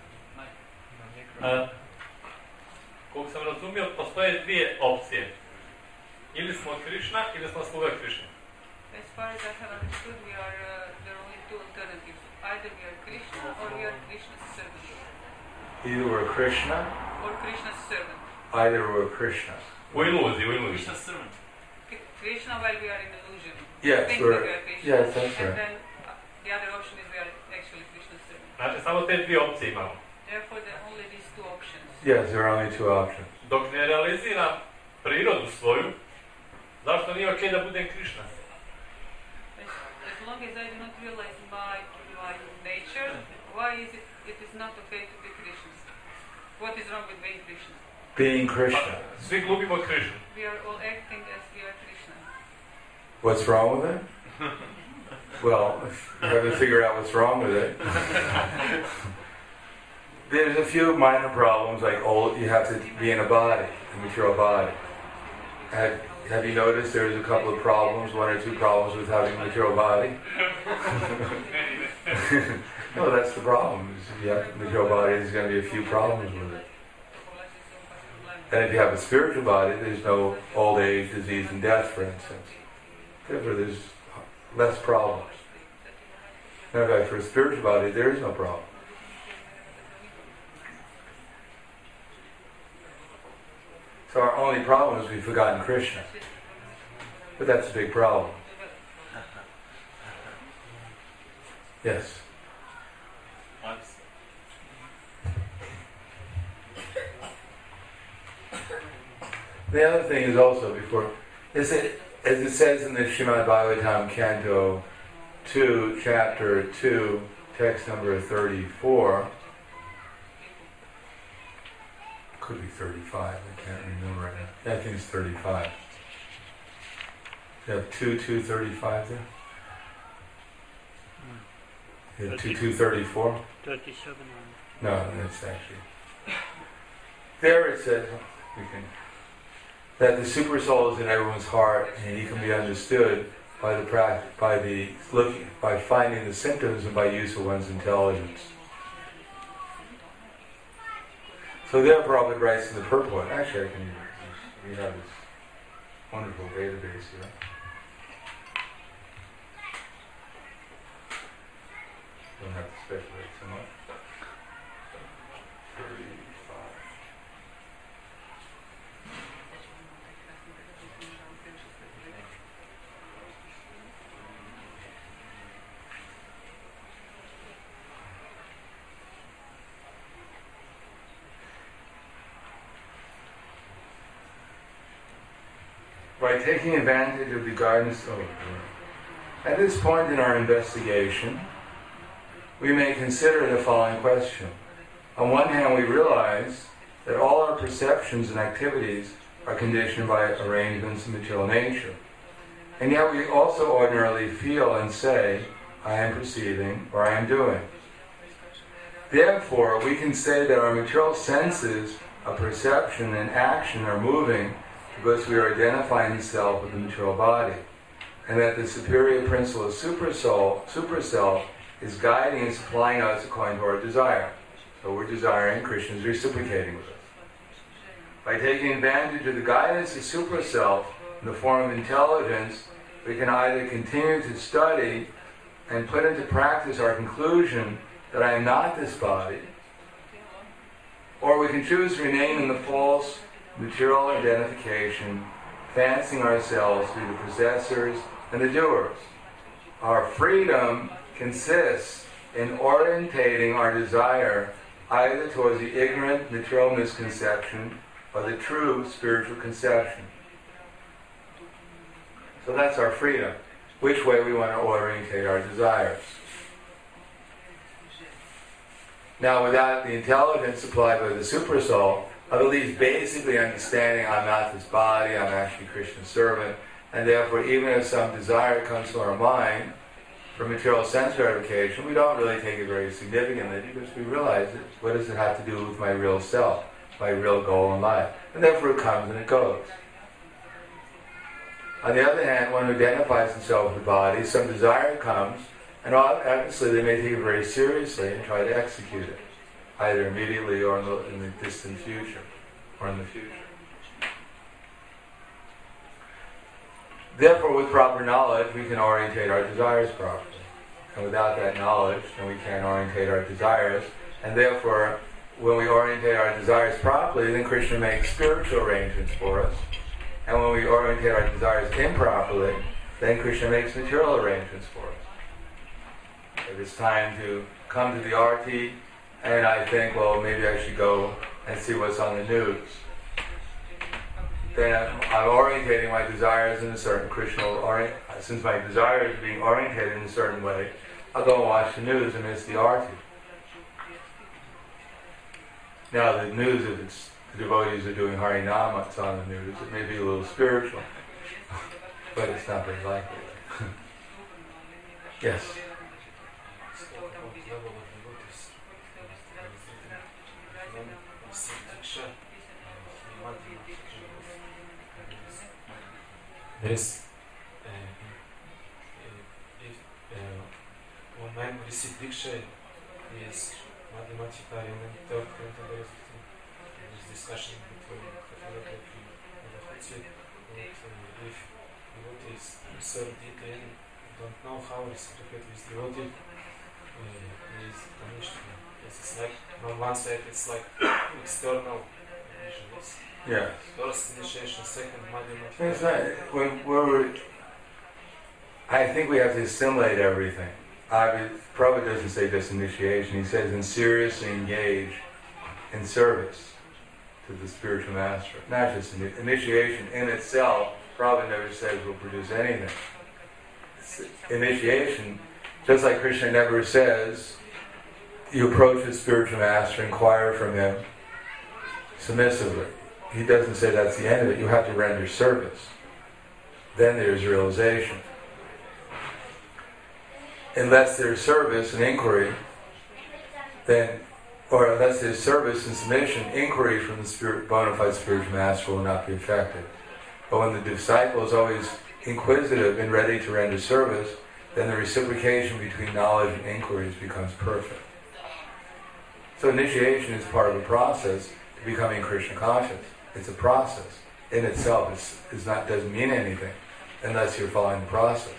Speaker 2: Uh, koliko sam razumio, postoje dvije opcije. Ili smo Krišna, ili smo sluga Krišna.
Speaker 3: As far as I have understood, we are uh, there are only two alternatives. Either we are Krishna or we are Krishna's servant.
Speaker 1: Either we're Krishna
Speaker 3: Or Krishna's servant.
Speaker 1: Either we're Krishna.
Speaker 2: U iluziji, u iluziji.
Speaker 4: Krishna's servant.
Speaker 3: Krishna while we are in illusion.
Speaker 1: Yes,
Speaker 3: Think
Speaker 1: we're,
Speaker 3: we are Krishna.
Speaker 1: yes, that's
Speaker 3: And
Speaker 1: right.
Speaker 3: then uh, the other option is we are actually Krishna's servant.
Speaker 2: Znači, samo te dvije opcije imamo.
Speaker 3: Therefore, there are only these two options.
Speaker 1: Yes, there are only two options.
Speaker 2: Dok ne realiziram prirodu svoju, zašto nije okej da budem Krišna?
Speaker 3: As, as long as I do not realize my, my nature, why is it it is not okay to be Krishna? What is wrong with being Krishna?
Speaker 1: Being Krishna.
Speaker 2: Pa, svi glubimo Krišnu.
Speaker 3: We are all acting as we are Krishna.
Speaker 1: What's wrong with it? Well, you have to figure out what's wrong with it. There's a few minor problems, like old, you have to be in a body, a material body. Have, have you noticed there's a couple of problems, one or two problems with having a material body? No, that's the problem. If you have a material body, there's going to be a few problems with it. And if you have a spiritual body, there's no old age, disease, and death, for instance. Therefore, there's less problems. In fact, for a spiritual body, there is no problem. So our only problem is we've forgotten Krishna. But that's a big problem. Yes? The other thing is also before, is it, as it says in the Srimad Bhagavatam, Canto two, Chapter two, text number thirty-four, could be thirty-five, I can't remember right now. I think it's thirty-five. You have two, two, thirty-five there? You have two, two, thirty-four?
Speaker 4: thirty-seven.
Speaker 1: No, that's actually... There it says, we can... that the super soul is in everyone's heart, and he can be understood by the practice, by the looking, by finding the symptoms, and by use of one's intelligence. So there, Prabhupada writes in the purport. Actually, I can. We have this wonderful database here. Don't have to speculate so much. thirty-five. By taking advantage of the guidance of At this point in our investigation, we may consider the following question. On one hand, we realize that all our perceptions and activities are conditioned by arrangements of material nature. And yet we also ordinarily feel and say, I am perceiving or I am doing. Therefore, we can say that our material senses of perception and action are moving because we are identifying the self with the material body, and that the superior principle of super soul, super self, is guiding and supplying us according to our desire. So we're desiring, Krishna is reciprocating with us. By taking advantage of the guidance of super self in the form of intelligence, we can either continue to study and put into practice our conclusion that I am not this body, or we can choose to remain in the false material identification, fancying ourselves to be the possessors and the doers. Our freedom consists in orientating our desire either towards the ignorant material misconception or the true spiritual conception. So that's our freedom, which way we want to orientate our desires. Now, without the intelligence supplied by the Supersoul, of at least basically understanding I'm not this body, I'm actually Krishna's servant, and therefore even if some desire comes to our mind for material sense gratification, we don't really take it very significantly because we realize it, what does it have to do with my real self, my real goal in life? And therefore it comes and it goes. On the other hand, one who identifies himself with the body, some desire comes, and obviously they may take it very seriously and try to execute it, either immediately or in the, in the distant future, or in the future. Therefore, with proper knowledge, we can orientate our desires properly. And without that knowledge, then we can't orientate our desires. And therefore, when we orientate our desires properly, then Krishna makes spiritual arrangements for us. And when we orientate our desires improperly, then Krishna makes material arrangements for us. If it's time to come to the arti, and I think, well, maybe I should go and see what's on the news. Then I'm, I'm orientating my desires in a certain Krishna orient. Since my desire is being orientated in a certain way, I'll go and watch the news and miss the arti. Now, the news, if it's the devotees are doing Harinama, it's on the news. It may be a little spiritual, but it's not very likely. Yes.
Speaker 4: Yes. Uh, if uh, one man receives Diksha, he is mathematician and third category. There is discussion between Kathmandu and Vahutsi. If devotee is served detail, don't know how to reciprocate with devotee, uh, he is punished. It's like, on one side, it's like external initiatives.
Speaker 1: Yeah.
Speaker 4: First initiation, second mathematics.
Speaker 1: It's not, when, when we're, I think we have to assimilate everything. I mean, Prabhupada doesn't say just initiation. He says, and seriously engage in service to the spiritual master. Not just in, initiation in itself, Prabhupada never says will produce anything. It's initiation, just like Krishna never says, you approach the spiritual master, inquire from him submissively. He doesn't say that's the end of it. You have to render service. Then there's realization. Unless there's service and inquiry, then, or unless there's service and submission, inquiry from the spirit, bona fide spiritual master will not be effective. But when the disciple is always inquisitive and ready to render service, then the reciprocation between knowledge and inquiries becomes perfect. So initiation is part of a process to becoming Krishna conscious. It's a process. In itself, it's, it's not, doesn't mean anything unless you're following the process.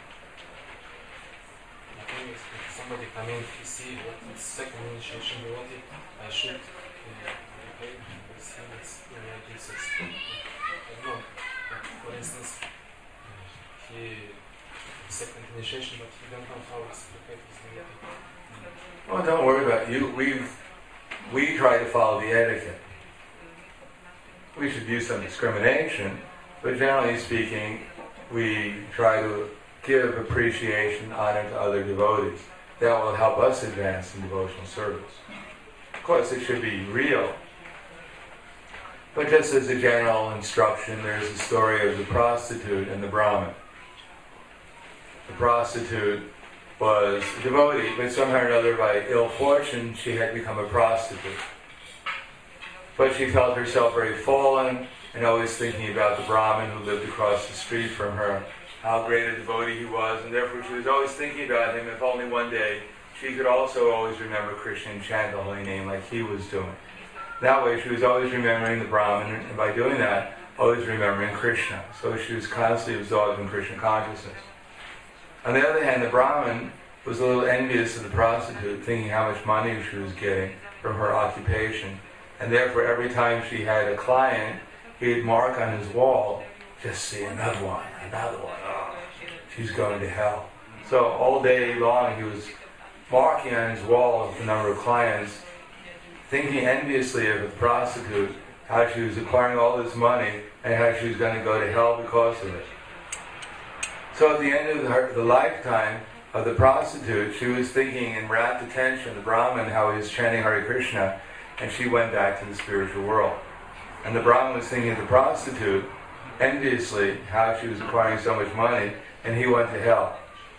Speaker 4: If somebody come in, he see what is second initiation devotee, I should repay with him. It's like it's I don't know. For instance, he second initiation, but he don't know how it's prepared with devotee.
Speaker 1: Well, don't worry about it. You. We we try to follow the etiquette. We should use some discrimination, but generally speaking, we try to give appreciation, honor to other devotees. That will help us advance in devotional service. Of course, it should be real. But just as a general instruction, there's a story of the prostitute and the Brahmin. The prostitute was a devotee, but somehow or another, by ill fortune, she had become a prostitute. But she felt herself very fallen and always thinking about the Brahmin who lived across the street from her, how great a devotee he was, and therefore she was always thinking about him. If only one day she could also always remember Krishna and chant the holy name like he was doing. That way she was always remembering the Brahmin, and by doing that, always remembering Krishna. So she was constantly absorbed in Krishna consciousness. On the other hand, the Brahmin was a little envious of the prostitute, thinking how much money she was getting from her occupation. And therefore, every time she had a client, he'd mark on his wall, just see another one, another one. Oh, she's going to hell. So all day long, he was marking on his wall the number of clients, thinking enviously of the prostitute, how she was acquiring all this money, and how she was going to go to hell because of it. So at the end of her, the lifetime, of the prostitute, she was thinking in rapt attention, the Brahman, how he was chanting Hare Krishna, and she went back to the spiritual world. And the Brahman was thinking of the prostitute, enviously, how she was acquiring so much money, and he went to hell.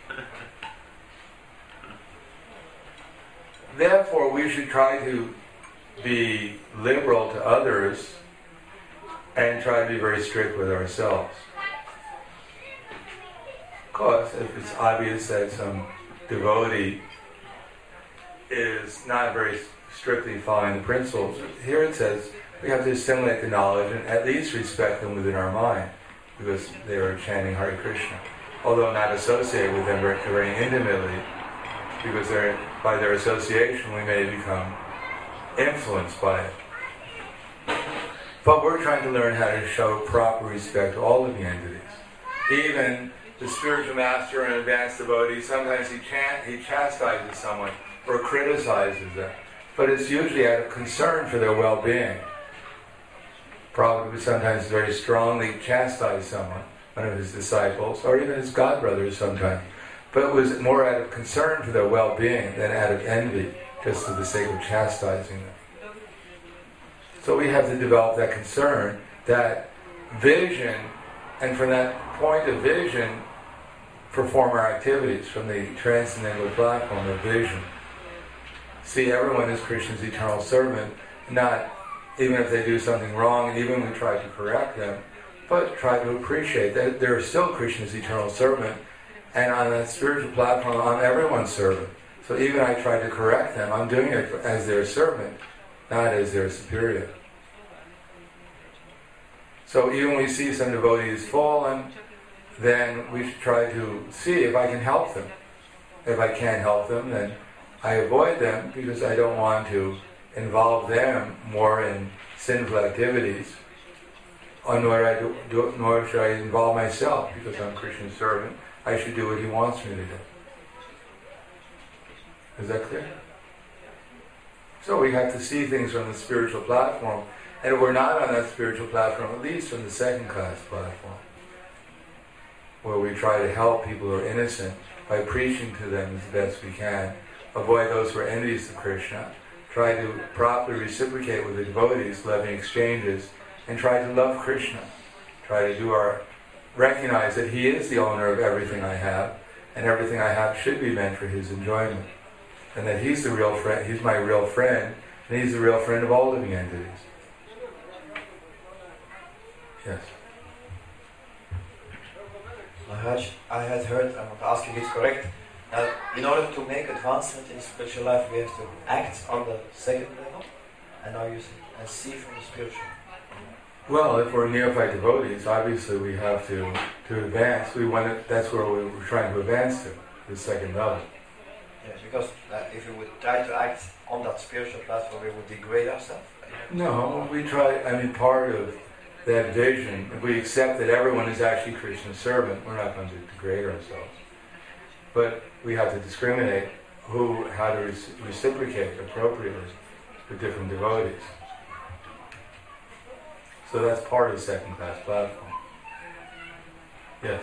Speaker 1: Therefore, we should try to be liberal to others and try to be very strict with ourselves. Of course, if it's obvious that some devotee is not very strictly following the principles, here it says we have to assimilate the knowledge and at least respect them within our mind, because they are chanting Hare Krishna. Although not associate with them very, very intimately, because they're, by their association we may become influenced by it. But we're trying to learn how to show proper respect to all of the entities. Even the spiritual master and advanced devotee, sometimes he, chant, he chastises someone or criticizes them. But it's usually out of concern for their well-being. Prabhupada would sometimes very strongly chastise someone, one of his disciples, or even his godbrothers sometimes. But it was more out of concern for their well-being than out of envy, just for the sake of chastising them. So we have to develop that concern, that vision, and from that point of vision, perform our activities from the transcendental platform of vision. See everyone as Krishna's eternal servant, not even if they do something wrong, and even we try to correct them, but try to appreciate that they're still Krishna's eternal servant, and on that spiritual platform, I'm everyone's servant. So even I try to correct them, I'm doing it as their servant, not as their superior. So even when we see some devotees fallen, then we should try to see if I can help them. If I can't help them, then I avoid them because I don't want to involve them more in sinful activities, or nor, I do, do, nor should I involve myself because I'm Krishna's servant. I should do what he wants me to do. Is that clear? So we have to see things from the spiritual platform, and if we're not on that spiritual platform, at least from the second class platform, where we try to help people who are innocent by preaching to them as best we can, avoid those who are envious of Krishna, try to properly reciprocate with the devotees, loving exchanges, and try to love Krishna. Try to do our, recognize that he is the owner of everything I have, and everything I have should be meant for his enjoyment. And that he's the real friend, he's my real friend, and he's the real friend of all living entities. Yes.
Speaker 5: Maharaj, I had heard, I'm not asking if it's correct, that in order to make advancement in spiritual life, we have to act on the second level, and now you see, and see from the spiritual.
Speaker 1: Well, if we're neophyte devotees, obviously we have to to advance. We want it, that's where we we're trying to advance to, the second level.
Speaker 5: Yes, because uh, if we would try to act on that spiritual platform, we would degrade ourselves.
Speaker 1: No, we try, I mean, part of that vision, if we accept that everyone is actually Krishna's servant, we're not going to degrade ourselves. But we have to discriminate who, how to rec- reciprocate appropriately with different devotees. So that's part of the second class platform. Yes.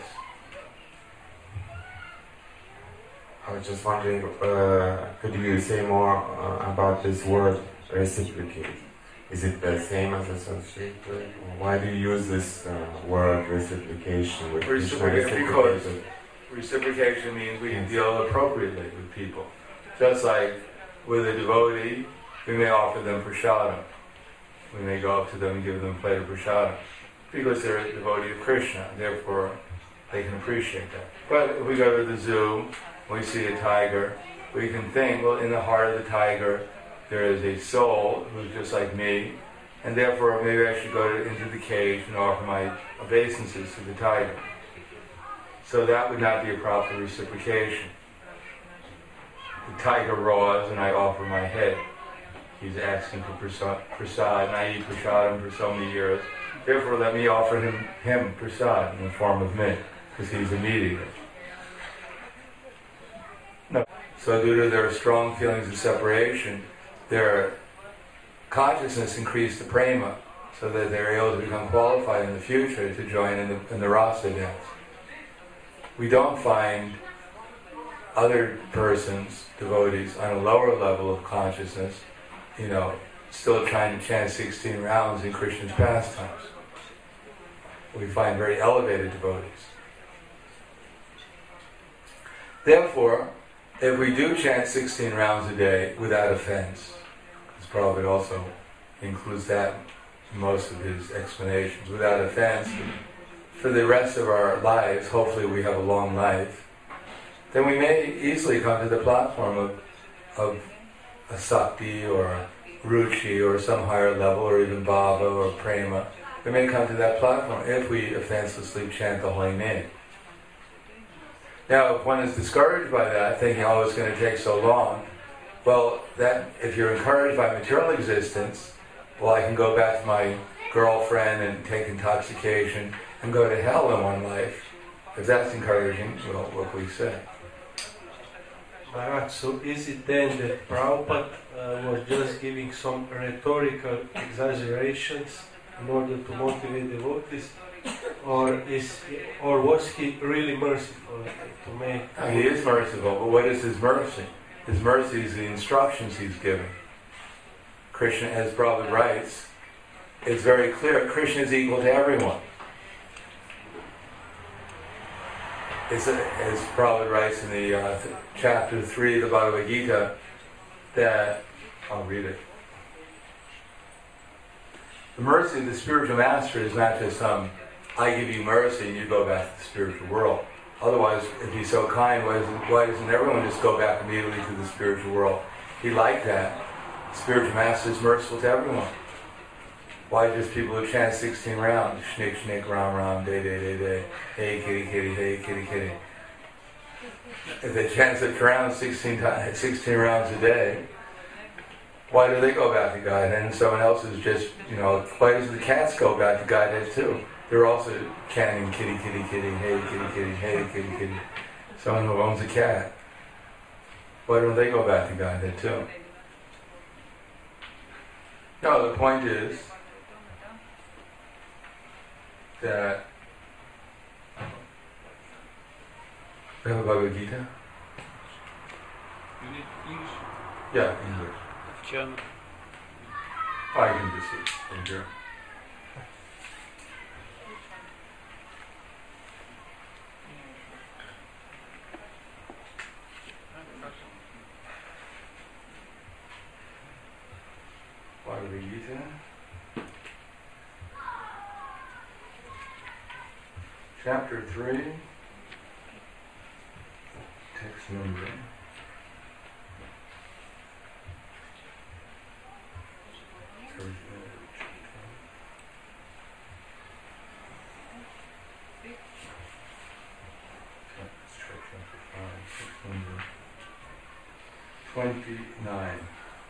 Speaker 6: I was just wondering, uh, could you say more uh, about this word reciprocate? Is it the same as associate? Why do you use this uh, word reciprocation? With
Speaker 1: Reciprocate because reciprocation means we can deal appropriately with people. Just like with a devotee, we may offer them prasadam. We may go up to them and give them a plate of prasadam because they're a devotee of Krishna, therefore they can appreciate that. But if we go to the zoo, we see a tiger, we can think, well, in the heart of the tiger there is a soul who's just like me, and therefore maybe I should go to, into the cage and offer my obeisances to the tiger. So that would not be a proper reciprocation. The tiger roars and I offer my head. He's asking for prasad, prasad and I eat prasadam for so many years. Therefore let me offer him, him prasad in the form of me, because he's a meat eater. No. So due to their strong feelings of separation, their consciousness increased the prema, so that they're able to become qualified in the future to join in the, in the rasa dance. We don't find other persons, devotees, on a lower level of consciousness, you know, still trying to chant sixteen rounds in Krishna's pastimes. We find very elevated devotees. Therefore, if we do chant sixteen rounds a day without offense, this Prabhupada also includes that in most of his explanations, without offense, for the rest of our lives, hopefully we have a long life, then we may easily come to the platform of, of a Sakti or a Ruchi or some higher level, or even Bhava or Prema. We may come to that platform if we offenselessly chant the holy name. Now, if one is discouraged by that, thinking, oh, it's going to take so long, well, that if you're encouraged by material existence, well, I can go back to my girlfriend and take intoxication and go to hell in one life. If that's encouraging, well, what can we say?
Speaker 7: Maharaj, so is it then that Prabhupada uh, was just giving some rhetorical exaggerations in order to motivate devotees, or is, or was he really merciful to make?
Speaker 1: Uh, he is merciful, but what is his mercy? His mercy is the instructions he's giving. Krishna, as Prabhupada writes, it's very clear, Krishna is equal to everyone. It's a, as Prabhupada writes in the uh, th- chapter three of the Bhagavad Gita, that, I'll read it. The mercy of the spiritual master is not just some, I give you mercy and you go back to the spiritual world. Otherwise, if he's so kind, why doesn't, why doesn't everyone just go back immediately to the spiritual world? He liked that. The spiritual master is merciful to everyone. Why just people who chant sixteen rounds? Shnik, shnik, ram, ram, day, day, day, day. Hey, kitty, kitty, hey, kitty, kitty. If they chant such rounds sixteen, times, sixteen rounds a day, why do they go back to Godhead? And someone else is just, you know, why does the cats go back to Godhead too? They're also chanting kitty, kitty, kitty, hey, kitty, kitty, hey, kitty, kitty. Someone who owns a cat. Why don't they go back to Godhead too? No, the point is that we have a Bhagavad Gita?
Speaker 2: You need English?
Speaker 1: Yeah, English.
Speaker 2: German.
Speaker 1: Oh, I can just see from here. Bhagavad Gita. Chapter three. Text number. Twenty-nine.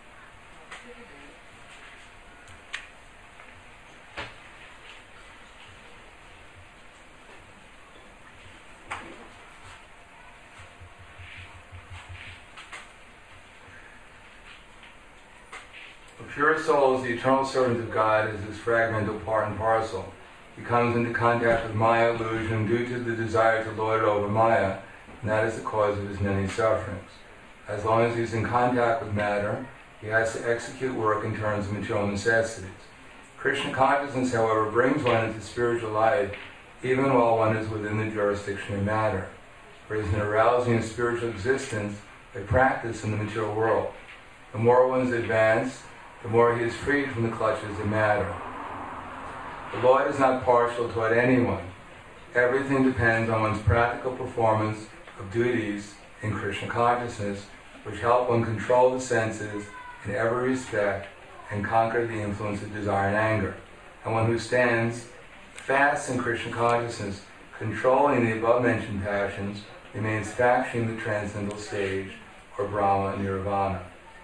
Speaker 1: A pure soul is the eternal servant of God as his fragmental part and parcel. He comes into contact with Maya illusion due to the desire to lord it over Maya, and that is the cause of his many sufferings. As long as he's in contact with matter, he has to execute work in terms of material necessities. Krishna consciousness, however, brings one into spiritual life even while one is within the jurisdiction of matter. There is an arousing of spiritual existence by practice in the material world. The more one is advanced, the more he is freed from the clutches of matter. The Lord is not partial toward anyone. Everything depends on one's practical performance of duties in Krishna consciousness, which help one control the senses in every respect and conquer the influence of desire and anger. And one who stands fast in Krishna consciousness, controlling the above-mentioned passions, remains facturing the transcendental stage, or Brahma and Nirvana.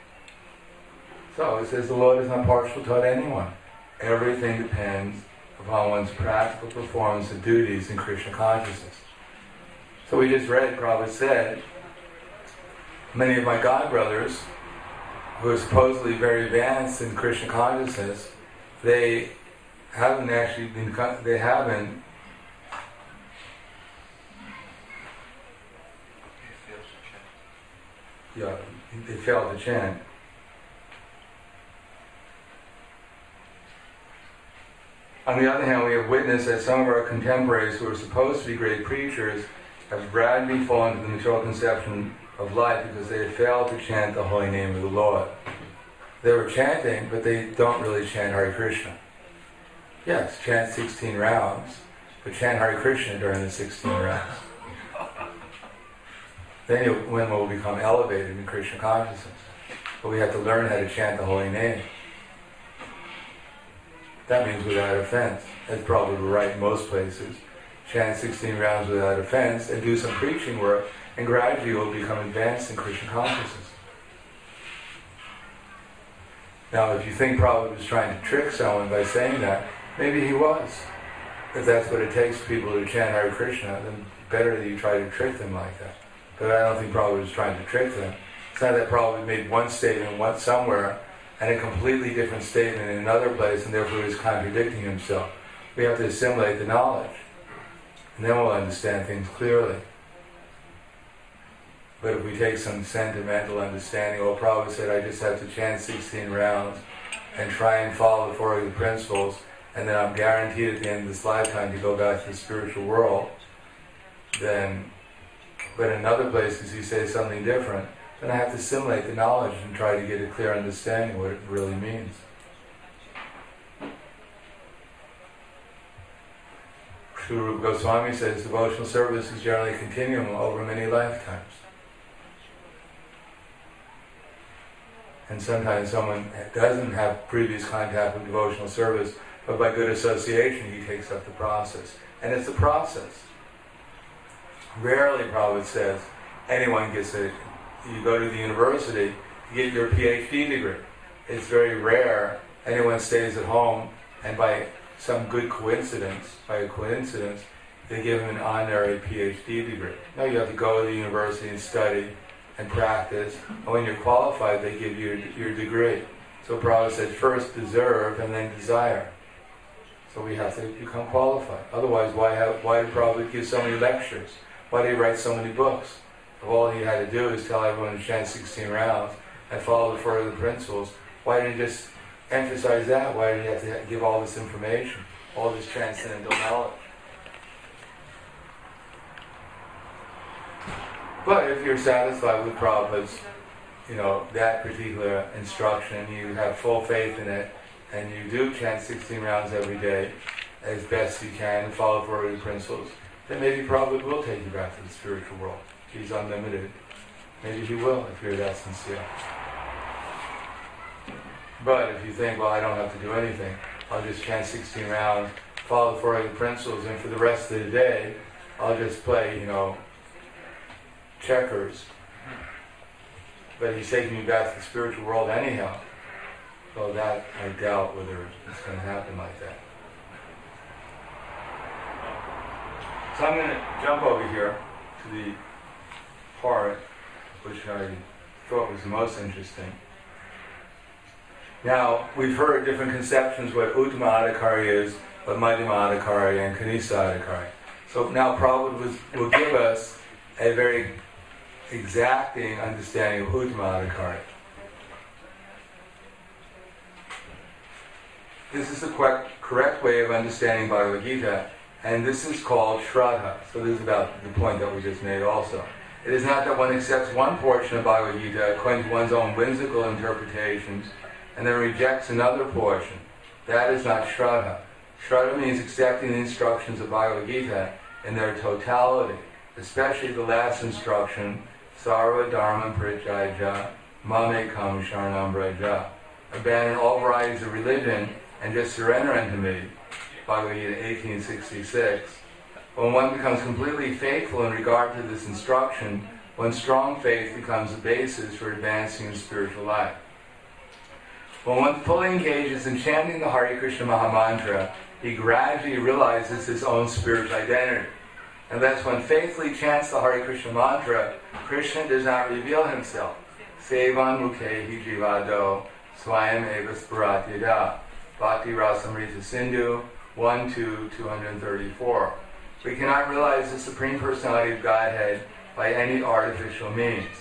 Speaker 1: So it says the Lord is not partial toward anyone. Everything depends upon one's practical performance of duties in Krishna consciousness. So we just read, Prabhupada said, many of my god brothers, who are supposedly very advanced in Krishna consciousness, they haven't actually been, they haven't you know, they fail to chant. On the other hand, we have witnessed that some of our contemporaries who are supposed to be great preachers have gradually fallen into the material conception of life because they had failed to chant the holy name of the Lord. They were chanting, but they don't really chant Hare Krishna. Yes, chant sixteen rounds, but chant Hare Krishna during the sixteen rounds. Then you, when we'll become elevated in Krishna consciousness. But we have to learn how to chant the holy name. That means without offense. That's probably right in most places. Chant sixteen rounds without offense and do some preaching work, and gradually you'll become advanced in Krishna consciousness. Now, if you think Prabhupada was trying to trick someone by saying that, maybe he was. If that's what it takes for people to chant Hare Krishna, then better that you try to trick them like that. But I don't think Prabhupada was trying to trick them. It's not that Prabhupada made one statement one somewhere and a completely different statement in another place, and therefore he was contradicting himself. We have to assimilate the knowledge, and then we'll understand things clearly. But if we take some sentimental understanding, well, Prabhupada said I just have to chant sixteen rounds and try and follow the four of the principles, and then I'm guaranteed at the end of this lifetime to go back to the spiritual world, then, but in other places he says something different, then I have to assimilate the knowledge and try to get a clear understanding of what it really means. Sri Rupa Goswami says devotional service is generally a continuum over many lifetimes. And sometimes someone doesn't have previous contact with devotional service, but by good association he takes up the process. And it's a process. Rarely, Prabhupada says, anyone gets a, you go to the university to get your P H D degree. It's very rare anyone stays at home and by some good coincidence, by a coincidence, they give them an honorary P H D degree. No, you have to go to the university and study and practice, and when you're qualified, they give you your, your degree. So Prabhupada said, first deserve and then desire. So we have to become qualified. Otherwise, why have, why did Prabhupada give so many lectures? Why did he write so many books? If all he had to do is tell everyone to chant sixteen rounds and follow the four of the principles, why didn't he just emphasize that? Why did he have to give all this information, all this transcendental knowledge? But if you're satisfied with Prabhupada's, you know, that particular instruction, you have full faith in it, and you do chant sixteen rounds every day as best you can and follow four of the principles, then maybe Prabhupada will take you back to the spiritual world. He's unlimited. Maybe he will if you're that sincere. But if you think, well, I don't have to do anything, I'll just chant sixteen rounds, follow the four of the principles, and for the rest of the day, I'll just play, you know, checkers. But he's taking you back to the spiritual world anyhow. So that, I doubt whether it's going to happen like that. So I'm going to jump over here to the part which I thought was the most interesting. Now, we've heard different conceptions what Uttama Adhikari is, what Madhyama Adhikari and Kanisa Adhikari. So now Prabhupada was, will give us a very exacting understanding of Uttama Adhikari. This is the correct, correct way of understanding Bhagavad Gita, and this is called Shraddha. So this is about the point that we just made also. It is not that one accepts one portion of Bhagavad Gita according to one's own whimsical interpretations and then rejects another portion. That is not Shraddha. Shraddha means accepting the instructions of Bhagavad Gita in their totality, especially the last instruction, Sarva Dharma Parityajya Mamekam Sharanam Vraja. Abandon all varieties of religion and just surrender unto me. Bhagavad Gita eighteen sixty-six. When one becomes completely faithful in regard to this instruction, one's strong faith becomes the basis for advancing in spiritual life. When one fully engages in chanting the Hare Krishna Mahamantra, he gradually realizes his own spiritual identity. Unless one faithfully chants the Hare Krishna mantra, Krishna does not reveal himself. Sevan Mukhehi Jivado Swayam Eva Sparatyada. Bhakti Rasamrita Sindhu one two two thirty-four. We cannot realize the Supreme Personality of Godhead by any artificial means.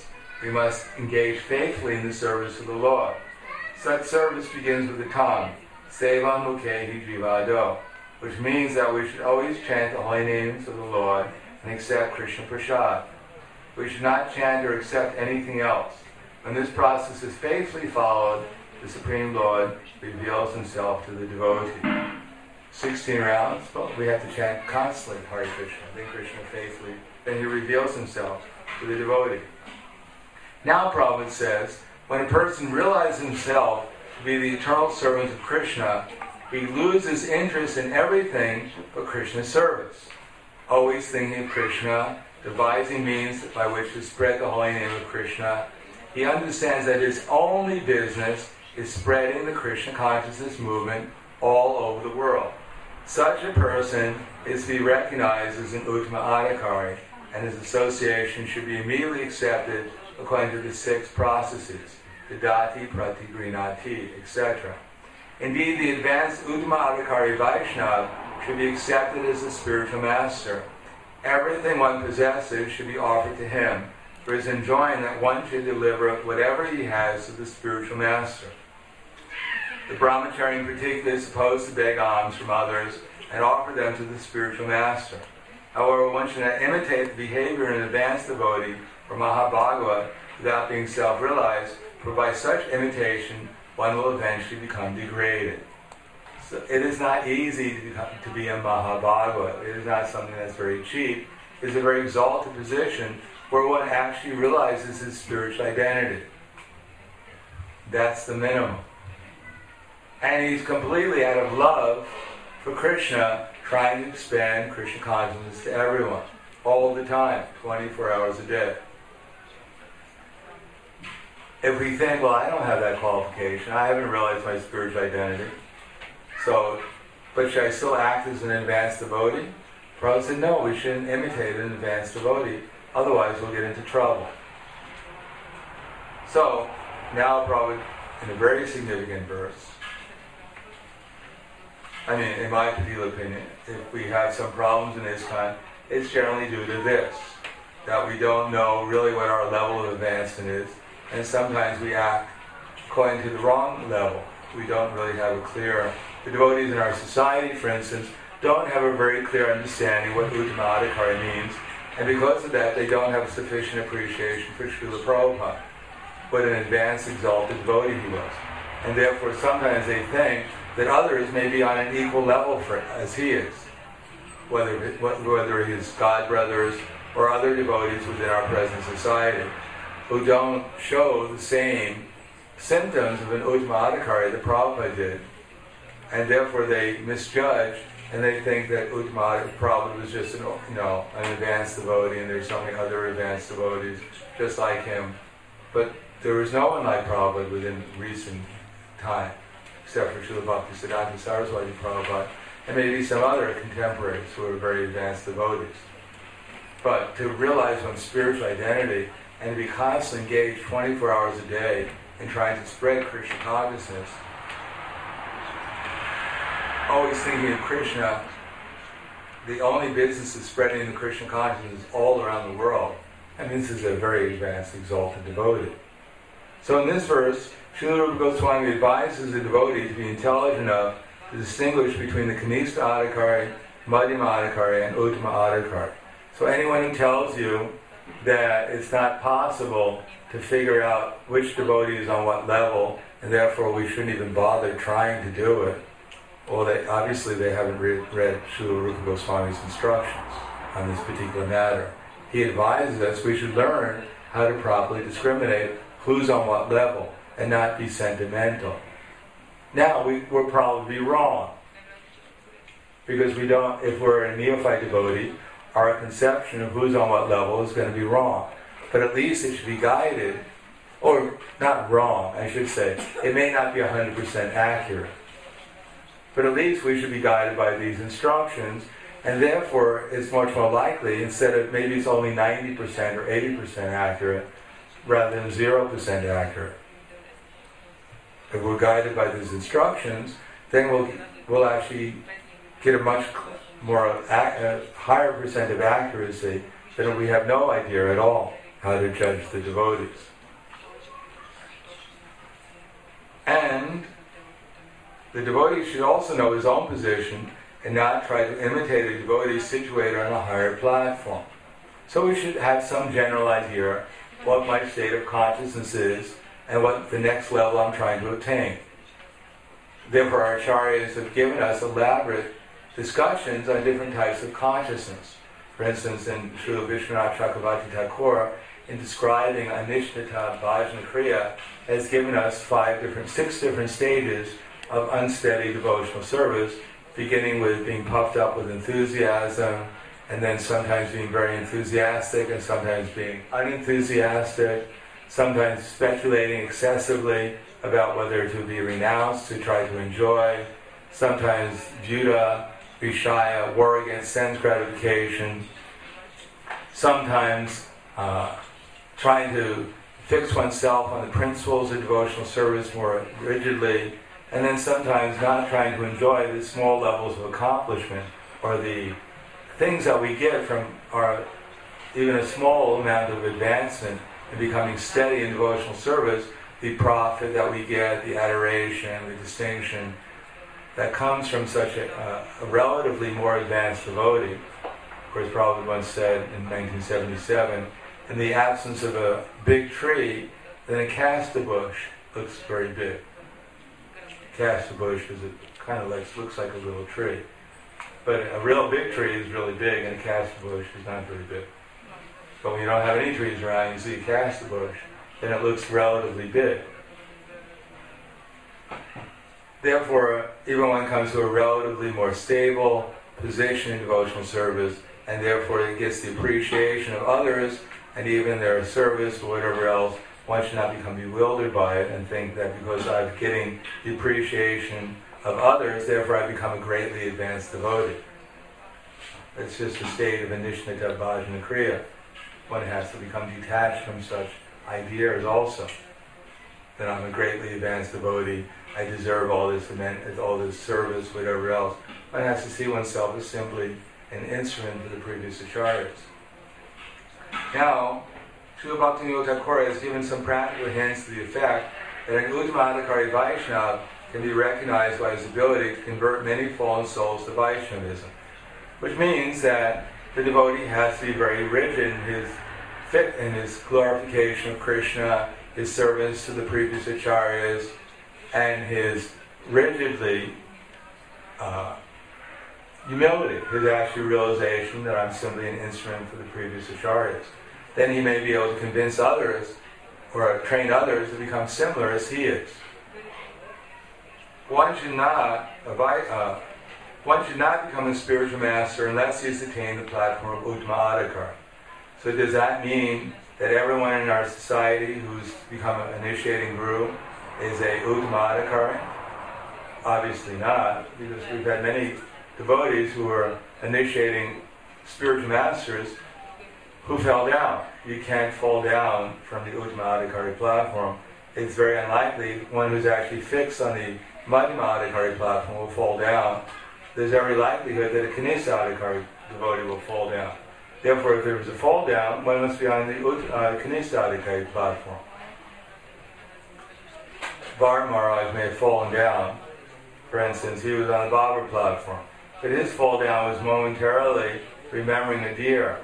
Speaker 1: we must engage faithfully in the service of the Lord. Such service begins with the tongue, Sevam Mukhehi Jivado, which means that we should always chant the holy names of the Lord and accept Krishna Prasad. We should not chant or accept anything else. When this process is faithfully followed, the Supreme Lord reveals himself to the devotee. sixteen rounds, but we have to chant constantly Hare Krishna, then Krishna faithfully, then he reveals himself to the devotee. Now Prabhupada says, when a person realizes himself to be the eternal servant of Krishna, he loses interest in everything but Krishna's service. Always thinking of Krishna, devising means by which to spread the holy name of Krishna, he understands that his only business is spreading the Krishna consciousness movement all over the world. Such a person is to be recognized as an Uttama Adhikari, and his association should be immediately accepted according to the six processes, the Dati, Prati, Grinati, et cetera. Indeed, the advanced Uttama Adhikari Vaishnava should be accepted as a spiritual master. Everything one possesses should be offered to him, for it is enjoined that one should deliver whatever he has to the spiritual master. The brahmachari in particular is supposed to beg alms from others and offer them to the spiritual master. However, one should not imitate the behavior of an advanced devotee or Mahabhagavad without being self-realized, for by such imitation one will eventually become degraded. So it is not easy to, become, to be a Mahabhagavad. It is not something that's very cheap. It is a very exalted position where one actually realizes his spiritual identity. That's the minimum. And he's completely out of love for Krishna, trying to expand Krishna consciousness to everyone, all the time, twenty-four hours a day. If we think, well, I don't have that qualification, I haven't realized my spiritual identity, so, but should I still act as an advanced devotee? Prabhupada said, no, we shouldn't imitate an advanced devotee, otherwise we'll get into trouble. So, now Prabhupada, in a very significant verse, I mean, in my particular opinion, if we have some problems in ISKCON, it's generally due to this, that we don't know really what our level of advancement is, and sometimes we act according to the wrong level. We don't really have a clear, the devotees in our society, for instance, don't have a very clear understanding what Uttama Adhikari means, and because of that, they don't have sufficient appreciation for Srila Prabhupada, what an advanced, exalted devotee he was. And therefore, sometimes they think that others may be on an equal level for, as he is, whether whether his god brothers or other devotees within our present society, who don't show the same symptoms of an Uttama Adhikari that Prabhupada did, and therefore they misjudge and they think that Uttama Prabhupada was just an you know an advanced devotee, and there's so many other advanced devotees just like him, but there was no one like Prabhupada within recent time, except for Srila Bhaktisiddhanta Saraswati Prabhupada, and maybe some other contemporaries who are very advanced devotees. But to realize one's spiritual identity and to be constantly engaged twenty-four hours a day in trying to spread Krishna consciousness, always thinking of Krishna, the only business is spreading the Krishna consciousness all around the world. I mean, this is a very advanced, exalted devotee. So in this verse, Srila Rupa Goswami advises the devotee to be intelligent enough to distinguish between the Kanishta Adhikari, Madhyama Adhikari, and Uttama Adhikari. So anyone who tells you that it's not possible to figure out which devotee is on what level, and therefore we shouldn't even bother trying to do it, well, they, obviously they haven't re- read Srila Rupa Goswami's instructions on this particular matter. He advises us we should learn how to properly discriminate who's on what level, and not be sentimental. Now, we, we'll probably be wrong. Because we don't, if we're a neophyte devotee, our conception of who's on what level is going to be wrong. But at least it should be guided, or not wrong, I should say. It may not be one hundred percent accurate. But at least we should be guided by these instructions, and therefore it's much more likely, instead of maybe it's only ninety percent or eighty percent accurate, rather than zero percent accurate. If we're guided by these instructions, then we'll we'll actually get a much more a higher percent of accuracy than if we have no idea at all how to judge the devotees. the devotee should also know his own position and not try to imitate a devotee situated on a higher platform. So we should have some general idea what my state of consciousness is and what the next level I'm trying to attain. Therefore, our acharyas have given us elaborate discussions on different types of consciousness. For instance, in Srila Vishwanath Chakravarti Thakur, in describing Anishtata Bhajana Kriya, has given us five different, six different stages of unsteady devotional service, beginning with being puffed up with enthusiasm, and then sometimes being very enthusiastic, and sometimes being unenthusiastic, sometimes speculating excessively about whether to be renounced, to try to enjoy, sometimes Juda, Vishaya, war against sense gratification, sometimes uh, trying to fix oneself on the principles of devotional service more rigidly, and then sometimes not trying to enjoy the small levels of accomplishment or the things that we get from our even a small amount of advancement in becoming steady in devotional service, the profit that we get, the adoration, the distinction that comes from such a, uh, a relatively more advanced devotee. Of course, Prabhupada once said in nineteen seventy-seven, in the absence of a big tree, then a castor bush looks very big. A castor bush is a, kind of like, looks like a little tree. But a real big tree is really big, and a castor bush is not very big. But when you don't have any trees around, you see a castor bush, then it looks relatively big. Therefore, even when it comes to a relatively more stable position in devotional service, and therefore it gets the appreciation of others, and even their service or whatever else, one should not become bewildered by it and think that because I'm getting the appreciation of others, therefore I become a greatly advanced devotee. It's just a state of Anishtata Bhajana Kriya. One has to become detached from such ideas also. That I'm a greatly advanced devotee, I deserve all this all this service, whatever else. One has to see oneself as simply an instrument to the previous acharyas. Now, Srila Bhaktivinoda Thakur has given some practical hints to the effect that an Uttamadhikari Vaishnava can be recognized by his ability to convert many fallen souls to Vaishnavism. Which means that the devotee has to be very rigid in his fit in his glorification of Krishna, his service to the previous acharyas, and his rigidly uh, humility, his actual realization that I'm simply an instrument for the previous acharyas. Then he may be able to convince others or train others to become similar as he is. One should not, uh, one should not become a spiritual master unless he has attained the platform of Uttamadhikari. So does that mean that everyone in our society who's become an initiating guru is a Uttamadhikari? Obviously not, because we've had many devotees who are initiating spiritual masters who fell down. You can't fall down from the Uttamadhikari platform. It's very unlikely one who's actually fixed on the Madhyamadhikari platform will fall down. There's every likelihood that a Kanistadhikari devotee will fall down. Therefore, if there was a fall down, one must be on the uh, Kanistadhikari platform. Bharat Maharaj may have fallen down. For instance, he was on the Baba platform. But his fall down was momentarily remembering a deer.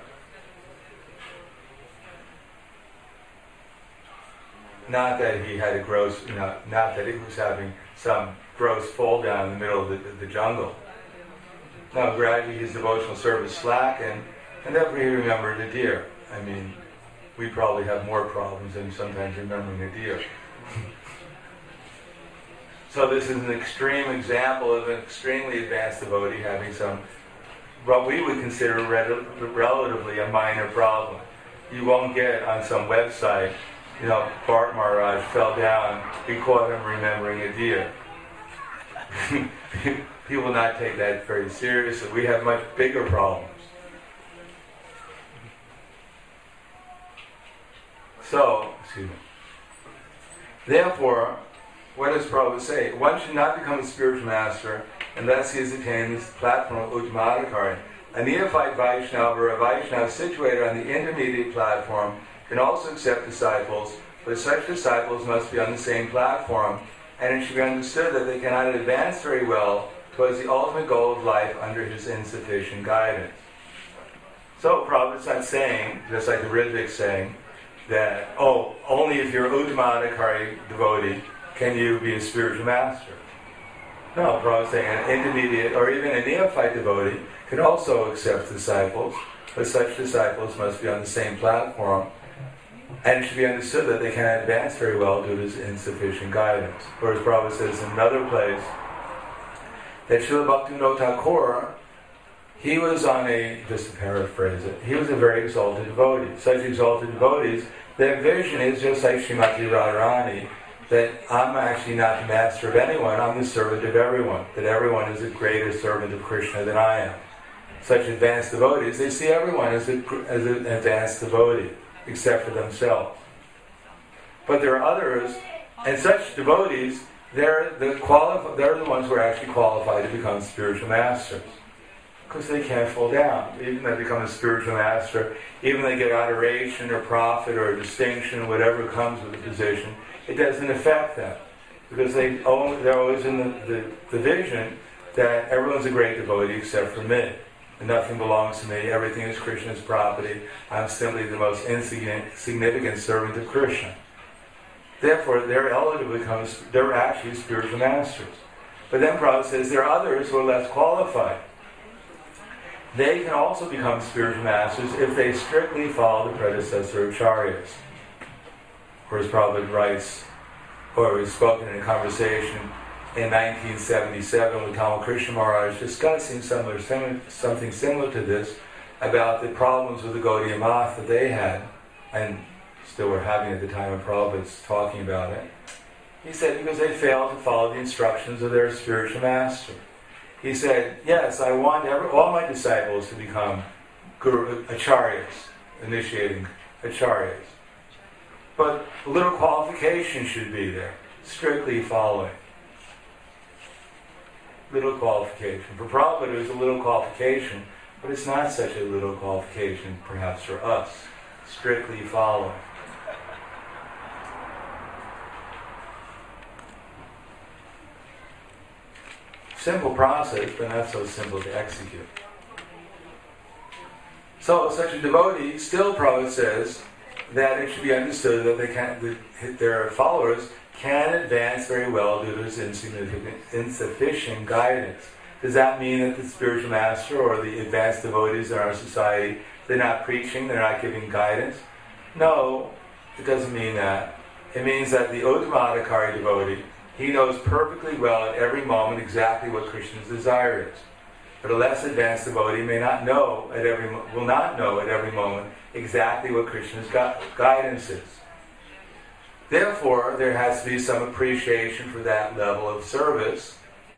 Speaker 1: Not that he had a gross, you know, not that he was having some gross fall down in the middle of the, the, the jungle. No, gradually his devotional service slackened, and therefore he remembered a deer. I mean, we probably have more problems than sometimes remembering a deer. So this is an extreme example of an extremely advanced devotee having some, what we would consider rel- relatively a minor problem. You won't get on some website, you know, Bharat Maharaj fell down, we caught him remembering a deer. People will not take that very seriously. We have much bigger problems. So, excuse me. Therefore, what does Prabhupada say? One should not become a spiritual master unless he has attained this platform of Uttamadhikari. A neophyte Vaishnava or a Vaishnava situated on the intermediate platform can also accept disciples, but such disciples must be on the same platform and it should be understood that they cannot advance very well towards the ultimate goal of life under his insufficient guidance. So Prabhupada's not saying, just like the Ritvik's saying, that, oh, only if you're an Uttamadhikari devotee can you be a spiritual master. No, Prabhupada's saying an intermediate or even a neophyte devotee can also accept disciples, but such disciples must be on the same platform, and it should be understood that they cannot advance very well due to his insufficient guidance. Whereas Prabhupada says in another place that Srila Bhaktivinoda Thakur, he was on a, just to paraphrase it, he was a very exalted devotee. Such exalted devotees, their vision is just like Srimati Radharani, that I'm actually not the master of anyone, I'm the servant of everyone, that everyone is a greater servant of Krishna than I am. Such advanced devotees, they see everyone as, a, as an advanced devotee, except for themselves. But there are others, and such devotees, they're the, quali- they're the ones who are actually qualified to become spiritual masters. Because they can't fall down. Even they become a spiritual master, even they get adoration or profit or distinction, whatever comes with the position, it doesn't affect them. Because they own, they're always in the, the, the vision that everyone's a great devotee except for me. And nothing belongs to me, everything is Krishna's property, I'm simply the most insignificant servant of Krishna. Therefore, they're eligible to become, they're actually spiritual masters. But then Prabhupada says there are others who are less qualified. They can also become spiritual masters if they strictly follow the predecessor acharyas. Whereas Prabhupada writes, or was spoken in a conversation in nineteen seventy-seven with Tamal Krishna Maharaj, discussing similar, similar, something similar to this about the problems with the Gaudiya Math that they had, and still were having at the time of Prabhupada's talking about it. He said because they failed to follow the instructions of their spiritual master. He said, yes, I want every, all my disciples to become guru, acharyas, initiating acharyas. But a little qualification should be there, strictly following. Little qualification. For Prabhupada, it was a little qualification, but it's not such a little qualification, perhaps for us, strictly following. Simple process, but not so simple to execute. So, such a devotee, still Prabhupada says that it should be understood that they can, that their followers can advance very well due to his insignificant, insufficient guidance. Does that mean that the spiritual master or the advanced devotees in our society, they're not preaching, they're not giving guidance? No, it doesn't mean that. It means that the Uttamadhikari devotee, he knows perfectly well at every moment exactly what Krishna's desire is. But a less advanced devotee may not know at every will not know at every moment exactly what Krishna's gu- guidance is. Therefore, there has to be some appreciation for that level of service